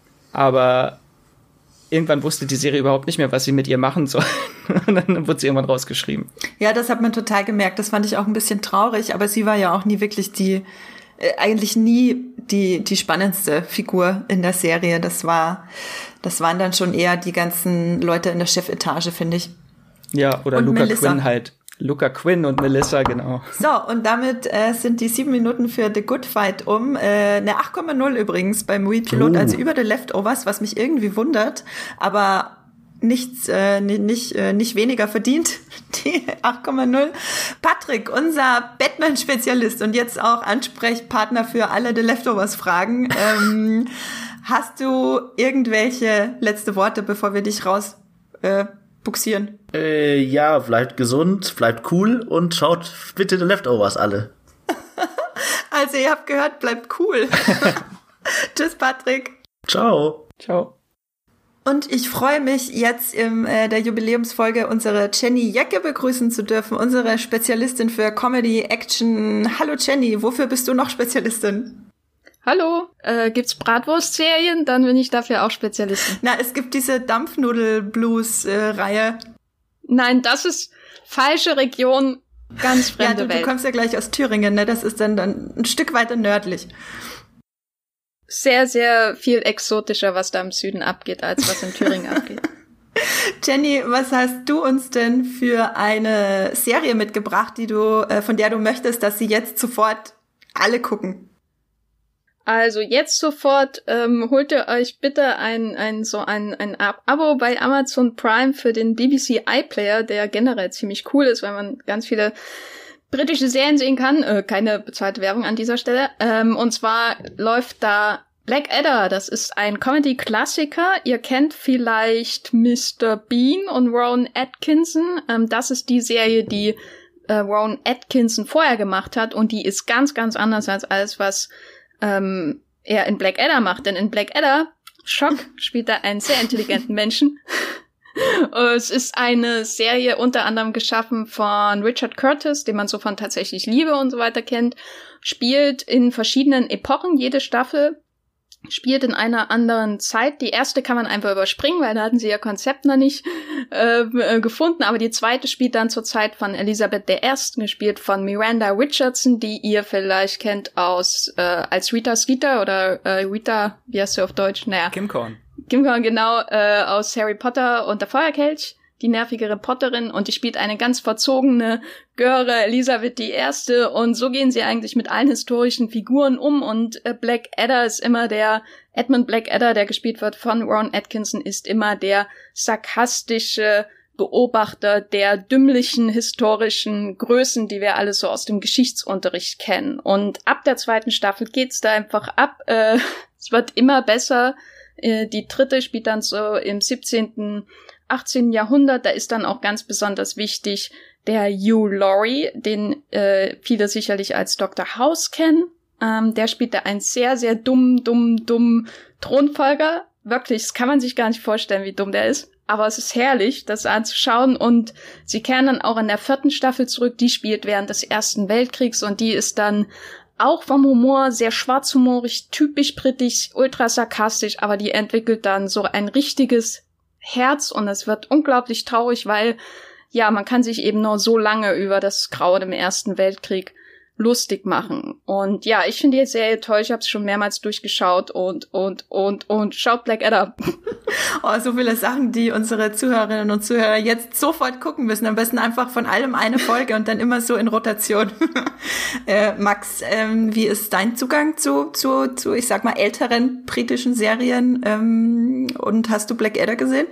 aber irgendwann wusste die Serie überhaupt nicht mehr, was sie mit ihr machen soll. Und dann wurde sie irgendwann rausgeschrieben. Ja, das hat man total gemerkt. Das fand ich auch ein bisschen traurig, aber sie war ja auch nie wirklich die, äh, eigentlich nie die, die spannendste Figur in der Serie. Das war, das waren dann schon eher die ganzen Leute in der Chefetage, finde ich. Ja, oder und Luca Melissa. Quinn halt. Luca Quinn und Melissa, genau. So, und damit äh, sind die sieben Minuten für The Good Fight um. Äh, eine acht Komma null übrigens beim Movie-Pilot, oh. also über The Leftovers, was mich irgendwie wundert, aber nichts, äh, nicht, nicht, äh, nicht weniger verdient, die acht Komma null. Patrick, unser Batman-Spezialist und jetzt auch Ansprechpartner für alle The Leftovers-Fragen. Ähm, hast du irgendwelche letzte Worte, bevor wir dich raus äh, buxieren? Äh, ja, bleibt gesund, bleibt cool und schaut bitte The Leftovers alle. Also ihr habt gehört, bleibt cool. Tschüss, Patrick. Ciao. Ciao. Und ich freue mich, jetzt in äh, der Jubiläumsfolge unsere Jenny Jecke begrüßen zu dürfen, unsere Spezialistin für Comedy, Action. Hallo Jenny, wofür bist du noch Spezialistin? Hallo, äh, gibt's Bratwurst-Serien? Dann bin ich dafür auch Spezialistin. Na, es gibt diese Dampfnudel-Blues-Reihe. Nein, das ist falsche Region, ganz fremde ja, du, Welt. Du kommst ja gleich aus Thüringen, ne? Das ist dann, dann ein Stück weiter nördlich. Sehr, sehr viel exotischer, was da im Süden abgeht, als was in Thüringen abgeht. Jenny, was hast du uns denn für eine Serie mitgebracht, die du, äh, von der du möchtest, dass sie jetzt sofort alle gucken? Also jetzt sofort ähm, holt ihr euch bitte ein ein so ein ein Abo bei Amazon Prime für den B B C iPlayer, der generell ziemlich cool ist, weil man ganz viele britische Serien sehen kann. Äh, keine bezahlte Werbung an dieser Stelle. Ähm, und zwar läuft da Blackadder. Das ist ein Comedy-Klassiker. Ihr kennt vielleicht Mister Bean und Rowan Atkinson. Ähm, das ist die Serie, die äh, Rowan Atkinson vorher gemacht hat und die ist ganz ganz anders als alles, was ähm, er in Blackadder macht, denn in Blackadder Shock spielt da einen sehr intelligenten Menschen. Es ist eine Serie unter anderem geschaffen von Richard Curtis, den man so von Tatsächlich Liebe und so weiter kennt. Spielt in verschiedenen Epochen, jede Staffel spielt in einer anderen Zeit. Die erste kann man einfach überspringen, weil da hatten sie ihr Konzept noch nicht äh, gefunden. Aber die zweite spielt dann zur Zeit von Elisabeth der Ersten, gespielt von Miranda Richardson, die ihr vielleicht kennt aus äh, als Rita Skeeter oder äh, Rita, wie heißt sie auf Deutsch? Naja. Kim Korn. Kim Korn, genau, äh, aus Harry Potter und der Feuerkelch, die nervige Reporterin, und die spielt eine ganz verzogene Göre, Elisabeth die Erste, und so gehen sie eigentlich mit allen historischen Figuren um, und äh, Blackadder ist immer der, Edmund Blackadder, der gespielt wird von Ron Atkinson, ist immer der sarkastische Beobachter der dümmlichen historischen Größen, die wir alle so aus dem Geschichtsunterricht kennen. Und ab der zweiten Staffel geht's da einfach ab, äh, es wird immer besser. Die dritte spielt dann so im siebzehnten, achtzehnten Jahrhundert. Da ist dann auch ganz besonders wichtig der Hugh Laurie, den äh, viele sicherlich als Doktor House kennen. Ähm, der spielt da einen sehr, sehr dummen, dummen, dummen Thronfolger. Wirklich, das kann man sich gar nicht vorstellen, wie dumm der ist. Aber es ist herrlich, das anzuschauen. Und sie kehren dann auch in der vierten Staffel zurück. Die spielt während des Ersten Weltkriegs, und die ist dann auch vom Humor sehr schwarzhumorig, typisch britisch, ultra sarkastisch, aber die entwickelt dann so ein richtiges Herz, und es wird unglaublich traurig, weil, ja, man kann sich eben nur so lange über das Grauen im Ersten Weltkrieg lustig machen. Und ja, ich finde die Serie toll, ich habe es schon mehrmals durchgeschaut, und, und, und, und schaut Blackadder. Oh, so viele Sachen, die unsere Zuhörerinnen und Zuhörer jetzt sofort gucken müssen. Am besten einfach von allem eine Folge und dann immer so in Rotation. äh, Max, ähm, wie ist dein Zugang zu, zu, zu, ich sag mal, älteren britischen Serien? Ähm, und hast du Blackadder gesehen?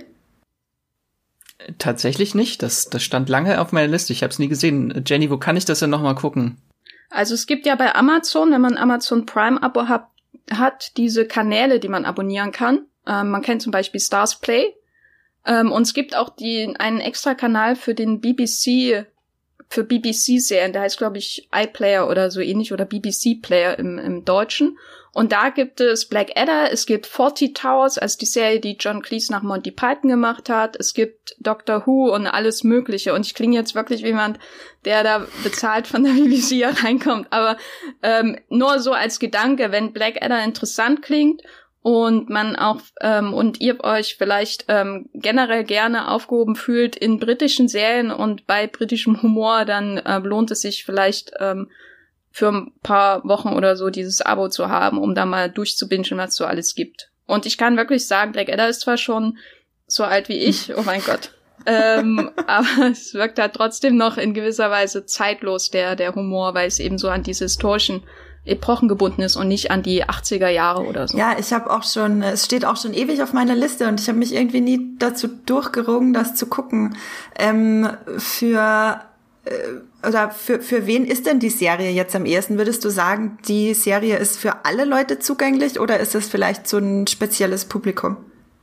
Tatsächlich nicht. Das, das stand lange auf meiner Liste. Ich habe es nie gesehen. Jenny, wo kann ich das denn noch mal gucken? Also es gibt ja bei Amazon, wenn man Amazon Prime-Abo hat, hat diese Kanäle, die man abonnieren kann. Ähm, man kennt zum Beispiel Stars Play. Ähm, und es gibt auch die, einen extra Kanal für den B B C, für B B C-Serien. Der heißt, glaube ich, iPlayer oder so ähnlich, oder B B C-Player im, im Deutschen. Und da gibt es Blackadder, es gibt Fawlty Towers, also die Serie, die John Cleese nach Monty Python gemacht hat. Es gibt Doctor Who und alles Mögliche. Und ich klinge jetzt wirklich wie jemand, der da bezahlt von der B B C reinkommt. Aber ähm, nur so als Gedanke, wenn Blackadder interessant klingt und man auch ähm, und ihr euch vielleicht ähm, generell gerne aufgehoben fühlt in britischen Serien und bei britischem Humor, dann äh, lohnt es sich vielleicht ähm, für ein paar Wochen oder so dieses Abo zu haben, um da mal durchzubingen, was es so alles gibt. Und ich kann wirklich sagen, Blackadder ist zwar schon so alt wie ich, oh mein Gott, ähm, aber es wirkt halt trotzdem noch in gewisser Weise zeitlos, der der Humor, weil es eben so an diese historischen Epochen gebunden ist und nicht an die achtziger Jahre oder so. Ja, ich habe auch schon, es steht auch schon ewig auf meiner Liste, und ich habe mich irgendwie nie dazu durchgerungen, das zu gucken. Ähm, für äh, oder für für wen ist denn die Serie jetzt am ehesten? Würdest du sagen, die Serie ist für alle Leute zugänglich, oder ist es vielleicht so ein spezielles Publikum?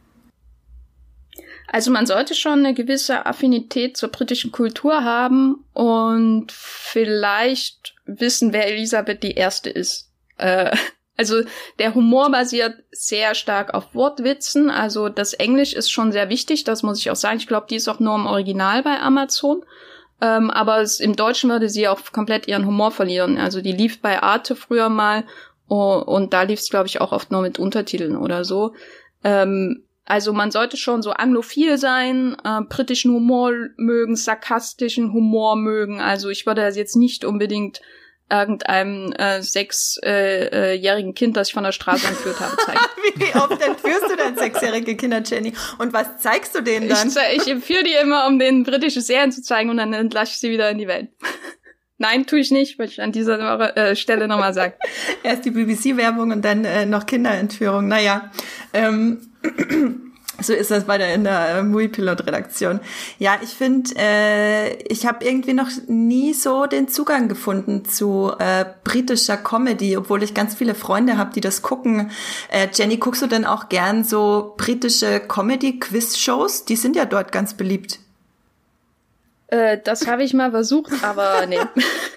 Also man sollte schon eine gewisse Affinität zur britischen Kultur haben und vielleicht wissen, wer Elisabeth die Erste ist. Äh, also der Humor basiert sehr stark auf Wortwitzen. Also das Englisch ist schon sehr wichtig, das muss ich auch sagen. Ich glaube, die ist auch nur im Original bei Amazon. Ähm, aber es, im Deutschen würde sie auch komplett ihren Humor verlieren. Also die lief bei Arte früher mal, oh, und da lief es, glaube ich, auch oft nur mit Untertiteln oder so. Ähm, Also man sollte schon so anglophil sein, äh, britischen Humor mögen, sarkastischen Humor mögen. Also ich würde das jetzt nicht unbedingt irgendeinem äh, sechsjährigen äh, Kind, das ich von der Straße entführt habe, zeigen. Wie oft entführst du denn sechsjährige Kinder, Jenny? Und was zeigst du denen dann? Ich, ich entführe die immer, um denen britische Serien zu zeigen, und dann entlasse ich sie wieder in die Welt. Nein, tue ich nicht, wollte ich an dieser äh, Stelle nochmal sagen. Erst die B B C-Werbung und dann äh, noch Kinderentführung. Naja, ähm, so ist das bei der in der äh, Movie-Pilot-Redaktion. Ja, ich finde, äh, ich habe irgendwie noch nie so den Zugang gefunden zu äh, britischer Comedy, obwohl ich ganz viele Freunde habe, die das gucken. Äh, Jenny, guckst du denn auch gern so britische Comedy-Quiz-Shows? Die sind ja dort ganz beliebt. Äh, das habe ich mal versucht, aber nee.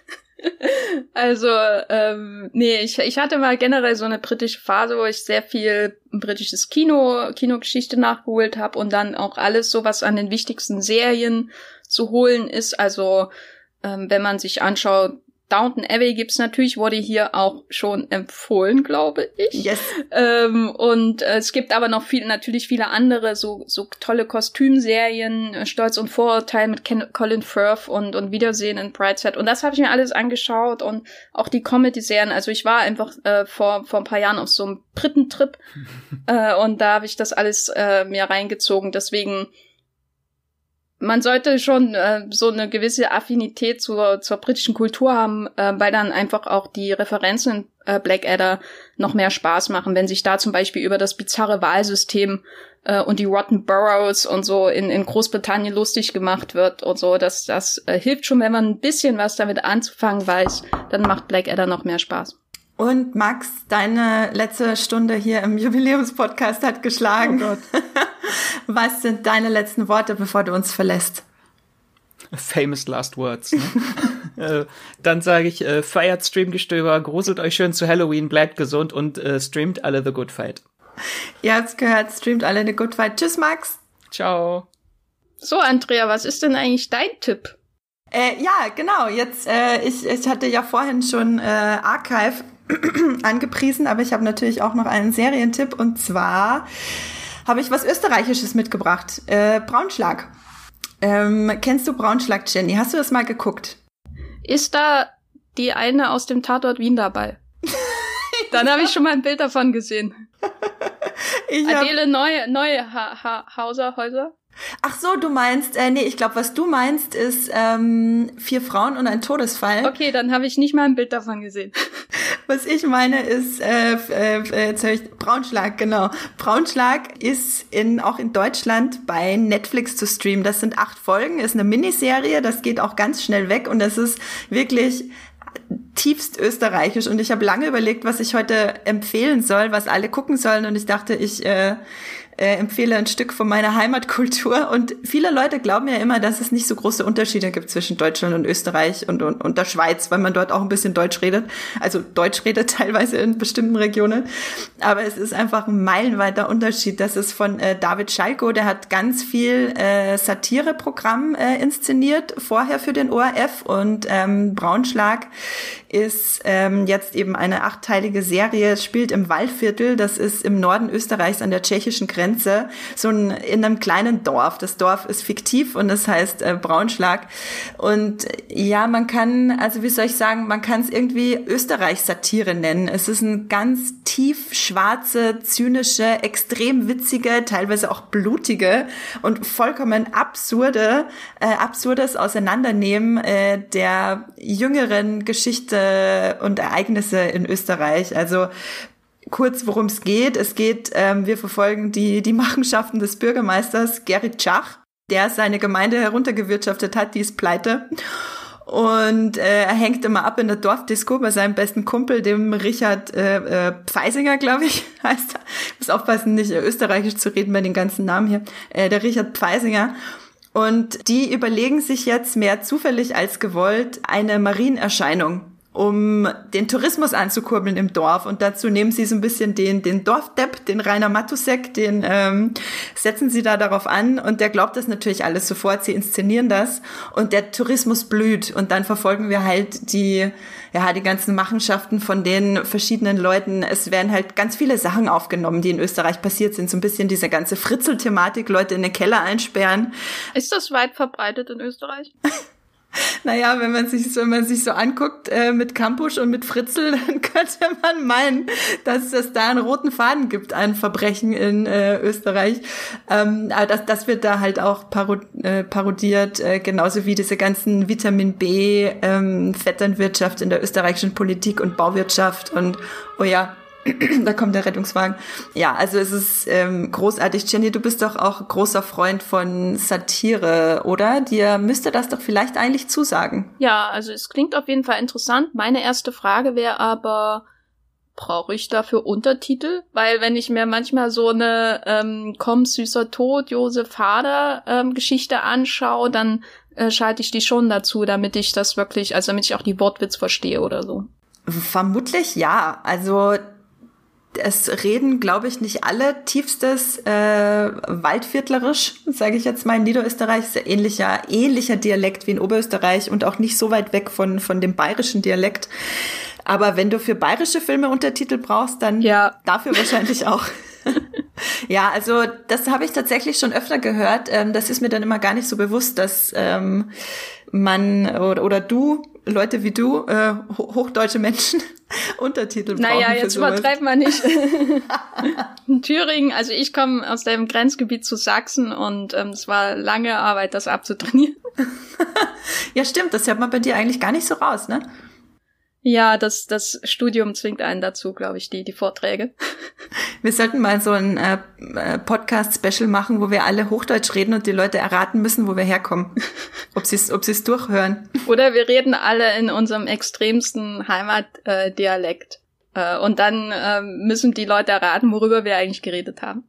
Also, ähm, nee, ich, ich hatte mal generell so eine britische Phase, wo ich sehr viel britisches Kino, Kinogeschichte nachgeholt habe und dann auch alles so, was an den wichtigsten Serien zu holen ist. Also, ähm, wenn man sich anschaut, Downton Abbey gibt's natürlich, wurde hier auch schon empfohlen, glaube ich. Yes. Ähm, und äh, es gibt aber noch viel, natürlich viele andere, so so tolle Kostümserien, äh, Stolz und Vorurteil mit Ken- Colin Firth und und Wiedersehen in Brideshead. Und das habe ich mir alles angeschaut und auch die Comedy-Serien. Also ich war einfach äh, vor vor ein paar Jahren auf so einem Britentrip äh, und da habe ich das alles äh, mir reingezogen. Deswegen man sollte schon äh, so eine gewisse Affinität zur zur britischen Kultur haben, äh, weil dann einfach auch die Referenzen in äh, Blackadder noch mehr Spaß machen, wenn sich da zum Beispiel über das bizarre Wahlsystem äh, und die Rotten Boroughs und so in in Großbritannien lustig gemacht wird und so. Das das äh, hilft schon, wenn man ein bisschen was damit anzufangen weiß, dann macht Blackadder noch mehr Spaß. Und Max, deine letzte Stunde hier im Jubiläumspodcast hat geschlagen. Oh Gott. Was sind deine letzten Worte, bevor du uns verlässt? Famous last words. Ne? äh, dann sage ich, äh, feiert Streamgestöber, gruselt euch schön zu Halloween, bleibt gesund und äh, streamt alle The Good Fight. Ihr habt's gehört, streamt alle The Good Fight. Tschüss, Max. Ciao. So, Andrea, was ist denn eigentlich dein Tipp? Äh, ja, genau. Jetzt, äh, ich, ich hatte ja vorhin schon äh, Archive angepriesen, aber ich habe natürlich auch noch einen Serientipp und zwar habe ich was Österreichisches mitgebracht. Äh, Braunschlag. Ähm, kennst du Braunschlag, Jenny? Hast du das mal geguckt? Ist da die eine aus dem Tatort Wien dabei? Dann habe ich schon mal ein Bild davon gesehen. Ich hab... Adele Neue, Neue ha- ha- Hauser, Häuser? Ach so, du meinst, äh, nee, ich glaube, was du meinst, ist ähm, Vier Frauen und ein Todesfall. Okay, dann habe ich nicht mal ein Bild davon gesehen. Was ich meine ist, äh, äh, jetzt hör ich, Braunschlag, genau. Braunschlag ist in auch in Deutschland bei Netflix zu streamen. Das sind acht Folgen, ist eine Miniserie, das geht auch ganz schnell weg und das ist wirklich tiefst österreichisch und ich habe lange überlegt, was ich heute empfehlen soll, was alle gucken sollen und ich dachte, ich äh, äh, empfehle ein Stück von meiner Heimatkultur und viele Leute glauben ja immer, dass es nicht so große Unterschiede gibt zwischen Deutschland und Österreich und, und, und der Schweiz, weil man dort auch ein bisschen Deutsch redet, also Deutsch redet teilweise in bestimmten Regionen, aber es ist einfach ein meilenweiter Unterschied. Das ist von äh, David Schalko, der hat ganz viel äh, Satireprogramm äh, inszeniert, vorher für den O R F und ähm, Braunschlag ist ähm, jetzt eben eine achtteilige Serie, spielt im Waldviertel, das ist im Norden Österreichs an der tschechischen Grenze, so ein, in einem kleinen Dorf. Das Dorf ist fiktiv und das heißt äh, Braunschlag. Und ja, man kann, also wie soll ich sagen, man kann es irgendwie Österreich-Satire nennen. Es ist ein ganz tief schwarze, zynische, extrem witzige, teilweise auch blutige und vollkommen absurde, äh, absurdes Auseinandernehmen äh, der jüngeren Geschichte und Ereignisse in Österreich. Also kurz, worum es geht. Es geht, ähm, wir verfolgen die die Machenschaften des Bürgermeisters Gerrit Schach, der seine Gemeinde heruntergewirtschaftet hat, die ist pleite. Und äh, er hängt immer ab in der Dorfdisco bei seinem besten Kumpel, dem Richard äh, äh, Pfeisinger, glaube ich, heißt er. Ich muss aufpassen, nicht österreichisch zu reden bei den ganzen Namen hier. Äh, der Richard Pfeisinger. Und die überlegen sich jetzt mehr zufällig als gewollt eine Marienerscheinung, um den Tourismus anzukurbeln im Dorf. Und dazu nehmen sie so ein bisschen den den Dorfdepp, den Rainer Matusek, den ähm, setzen sie da darauf an. Und der glaubt das natürlich alles sofort. Sie inszenieren das. Und der Tourismus blüht. Und dann verfolgen wir halt die ja die ganzen Machenschaften von den verschiedenen Leuten. Es werden halt ganz viele Sachen aufgenommen, die in Österreich passiert sind. So ein bisschen diese ganze Fritzel-Thematik, Leute in den Keller einsperren. Ist das weit verbreitet in Österreich? Naja, wenn man sich, wenn man sich so anguckt äh, mit Kampusch und mit Fritzl, dann könnte man meinen, dass es da einen roten Faden gibt, ein Verbrechen in äh, Österreich. Ähm, aber das, das wird da halt auch paro- äh, parodiert, äh, genauso wie diese ganzen Vitamin B, ähm, Vetternwirtschaft in der österreichischen Politik und Bauwirtschaft und, oh ja, da kommt der Rettungswagen. Ja, also es ist ähm, großartig. Jenny, du bist doch auch großer Freund von Satire, oder? Dir müsste das doch vielleicht eigentlich zusagen. Ja, also es klingt auf jeden Fall interessant. Meine erste Frage wäre aber, brauche ich dafür Untertitel? Weil wenn ich mir manchmal so eine ähm, Komm, süßer Tod, Josef Hader ähm, Geschichte anschaue, dann äh, schalte ich die schon dazu, damit ich das wirklich, also damit ich auch die Wortwitz verstehe oder so? Vermutlich ja. Also es reden, glaube ich, nicht alle tiefstes äh, Waldviertlerisch, sage ich jetzt mal. In Niederösterreich ist ja ähnlicher, ähnlicher Dialekt wie in Oberösterreich und auch nicht so weit weg von, von dem bayerischen Dialekt. Aber wenn du für bayerische Filme Untertitel brauchst, dann ja. dafür wahrscheinlich auch. Ja, also das habe ich tatsächlich schon öfter gehört. Ähm, das ist mir dann immer gar nicht so bewusst, dass ähm, man oder, oder du, Leute wie du, äh, hochdeutsche Menschen Untertitel brauchen. Naja, jetzt übertreibt man nicht. In Thüringen, also ich komme aus dem Grenzgebiet zu Sachsen und ähm, es war lange Arbeit, das abzutrainieren. Ja, stimmt, das hört man bei dir eigentlich gar nicht so raus, ne? Ja, das, das Studium zwingt einen dazu, glaube ich, die, die Vorträge. Wir sollten mal so ein äh, Podcast-Special machen, wo wir alle Hochdeutsch reden und die Leute erraten müssen, wo wir herkommen. Ob sie es ob sie es durchhören. Oder wir reden alle in unserem extremsten Heimatdialekt. Äh, und dann äh, müssen die Leute erraten, worüber wir eigentlich geredet haben.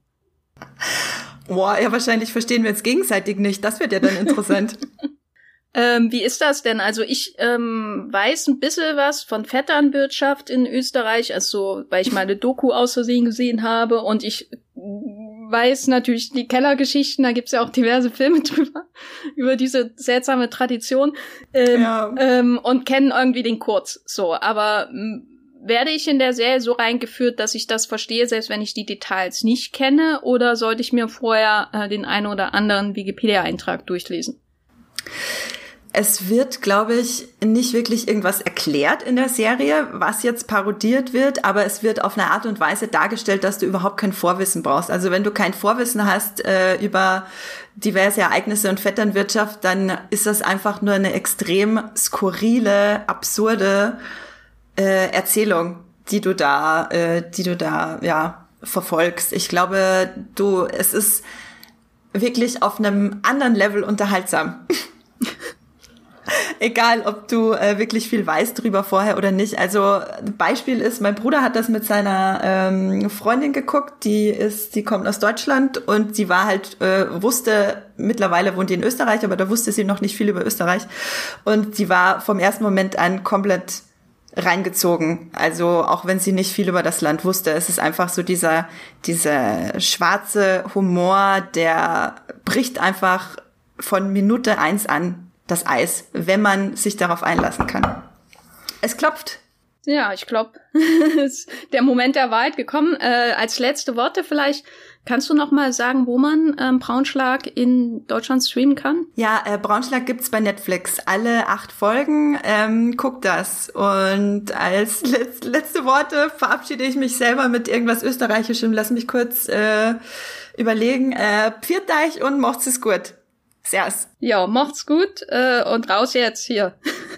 Boah, ja, wahrscheinlich verstehen wir uns gegenseitig nicht. Das wird ja dann interessant. Ähm, wie ist das denn? Also ich ähm, weiß ein bisschen was von Vetternwirtschaft in Österreich, also weil ich meine Doku aus Versehen gesehen habe und ich weiß natürlich die Kellergeschichten, da gibt's ja auch diverse Filme drüber, über diese seltsame Tradition ähm, ja. ähm, und kennen irgendwie den Kurz so, aber m- werde ich in der Serie so reingeführt, dass ich das verstehe, selbst wenn ich die Details nicht kenne, oder sollte ich mir vorher äh, den einen oder anderen Wikipedia-Eintrag durchlesen? Es wird, glaube ich, nicht wirklich irgendwas erklärt in der Serie, was jetzt parodiert wird, aber es wird auf eine Art und Weise dargestellt, dass du überhaupt kein Vorwissen brauchst. Also wenn du kein Vorwissen hast äh, über diverse Ereignisse und Vetternwirtschaft, dann ist das einfach nur eine extrem skurrile, absurde äh, Erzählung, die du da, äh, die du da, ja, verfolgst. Ich glaube, du, es ist wirklich auf einem anderen Level unterhaltsam. Egal, ob du äh, wirklich viel weißt drüber vorher oder nicht. Also Beispiel ist, mein Bruder hat das mit seiner ähm, Freundin geguckt, die ist, die kommt aus Deutschland und sie war halt, äh, wusste, mittlerweile wohnt die in Österreich, aber da wusste sie noch nicht viel über Österreich und sie war vom ersten Moment an komplett reingezogen. Also auch wenn sie nicht viel über das Land wusste, es ist einfach so dieser, dieser schwarze Humor, der bricht einfach von Minute eins an das Eis, wenn man sich darauf einlassen kann. Es klopft. Ja, ich glaube, der Moment der Wahrheit gekommen. Äh, als letzte Worte vielleicht, kannst du noch mal sagen, wo man ähm, Braunschlag in Deutschland streamen kann? Ja, äh, Braunschlag gibt's bei Netflix. Alle acht Folgen. Ähm, guck das. Und als letz- letzte Worte verabschiede ich mich selber mit irgendwas Österreichischem. Lass mich kurz äh, überlegen. Äh, Pfiat euch und macht's es gut. Servus. Ja, macht's gut äh, und raus jetzt hier.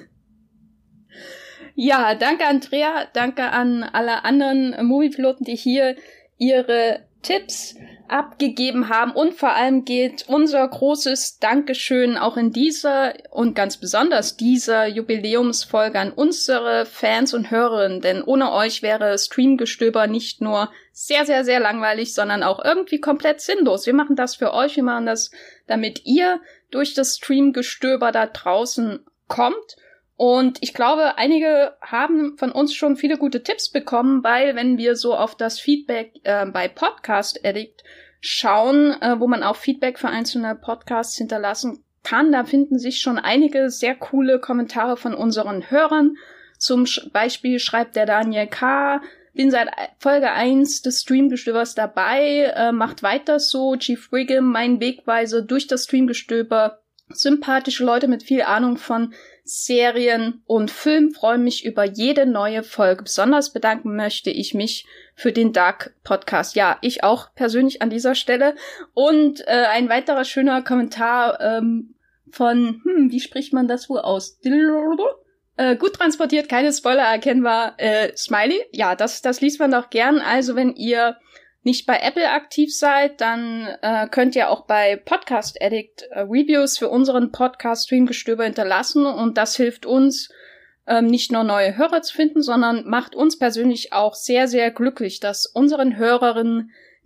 Ja, danke Andrea, danke an alle anderen Moviepiloten, die hier ihre Tipps abgegeben haben, und vor allem geht unser großes Dankeschön auch in dieser und ganz besonders dieser Jubiläumsfolge an unsere Fans und Hörerinnen, denn ohne euch wäre Streamgestöber nicht nur sehr, sehr, sehr langweilig, sondern auch irgendwie komplett sinnlos. Wir machen das für euch, wir machen das, damit ihr durch das Streamgestöber da draußen kommt. Und ich glaube, einige haben von uns schon viele gute Tipps bekommen, weil wenn wir so auf das Feedback äh, bei Podcast Addict schauen, äh, wo man auch Feedback für einzelne Podcasts hinterlassen kann, da finden sich schon einige sehr coole Kommentare von unseren Hörern. Zum Beispiel schreibt der Daniel K., bin seit Folge eins des Streamgestöbers dabei, äh, macht weiter so, Chief Wiggum, mein Wegweiser durch das Streamgestöber, sympathische Leute mit viel Ahnung von Serien und Film, freue mich über jede neue Folge. Besonders bedanken möchte ich mich für den Dark Podcast. Ja, ich auch persönlich an dieser Stelle. Und äh, ein weiterer schöner Kommentar ähm, von, hm, wie spricht man das wohl aus? Äh, gut transportiert, keine Spoiler erkennbar, äh, Smiley. Ja, das, das liest man doch gern. Also wenn ihr nicht bei Apple aktiv seid, dann äh, könnt ihr auch bei Podcast Addict äh, Reviews für unseren Podcast Streamgestöber hinterlassen, und das hilft uns, ähm, nicht nur neue Hörer zu finden, sondern macht uns persönlich auch sehr, sehr glücklich, dass unseren Hörerinnen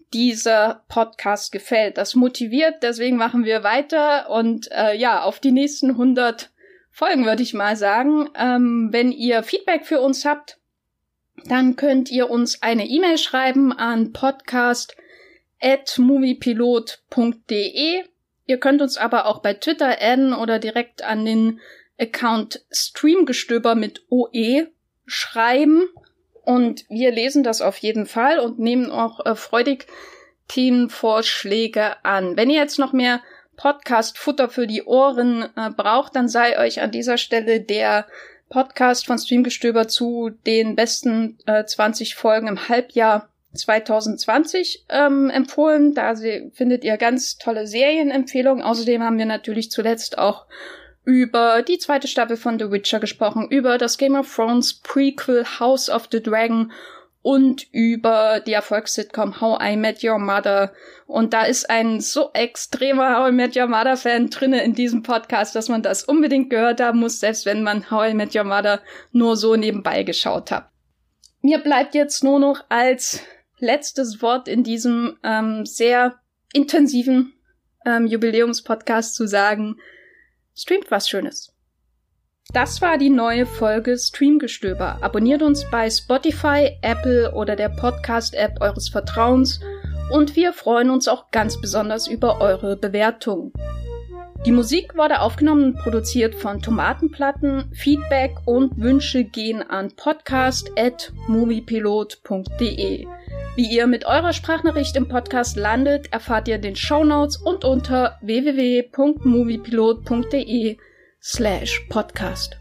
dieser Podcast gefällt. Das motiviert, deswegen machen wir weiter und äh, ja, auf die nächsten hundert Folgen würde ich mal sagen. Ähm, wenn ihr Feedback für uns habt, dann könnt ihr uns eine E-Mail schreiben an podcast at moviepilot punkt de. Ihr könnt uns aber auch bei Twitter adden oder direkt an den Account Streamgestöber mit O E schreiben. Und wir lesen das auf jeden Fall und nehmen auch äh, freudig Themenvorschläge an. Wenn ihr jetzt noch mehr Podcast-Futter für die Ohren äh, braucht, dann sei euch an dieser Stelle der Podcast von Streamgestöber zu den besten äh, zwanzig Folgen im Halbjahr zwanzig zwanzig ähm, empfohlen. Da sie, findet ihr ganz tolle Serienempfehlungen. Außerdem haben wir natürlich zuletzt auch über die zweite Staffel von The Witcher gesprochen, über das Game of Thrones Prequel House of the Dragon und über die Erfolgssitcom How I Met Your Mother. Und da ist ein so extremer How I Met Your Mother Fan drinne in diesem Podcast, dass man das unbedingt gehört haben muss, selbst wenn man How I Met Your Mother nur so nebenbei geschaut hat. Mir bleibt jetzt nur noch als letztes Wort in diesem ähm, sehr intensiven ähm, Jubiläumspodcast zu sagen: Streamt was Schönes. Das war die neue Folge Streamgestöber. Abonniert uns bei Spotify, Apple oder der Podcast-App eures Vertrauens und wir freuen uns auch ganz besonders über eure Bewertung. Die Musik wurde aufgenommen und produziert von Tomatenplatten. Feedback und Wünsche gehen an podcast at moviepilot punkt de. Wie ihr mit eurer Sprachnachricht im Podcast landet, erfahrt ihr in den Shownotes und unter w w w punkt moviepilot punkt de slash podcast.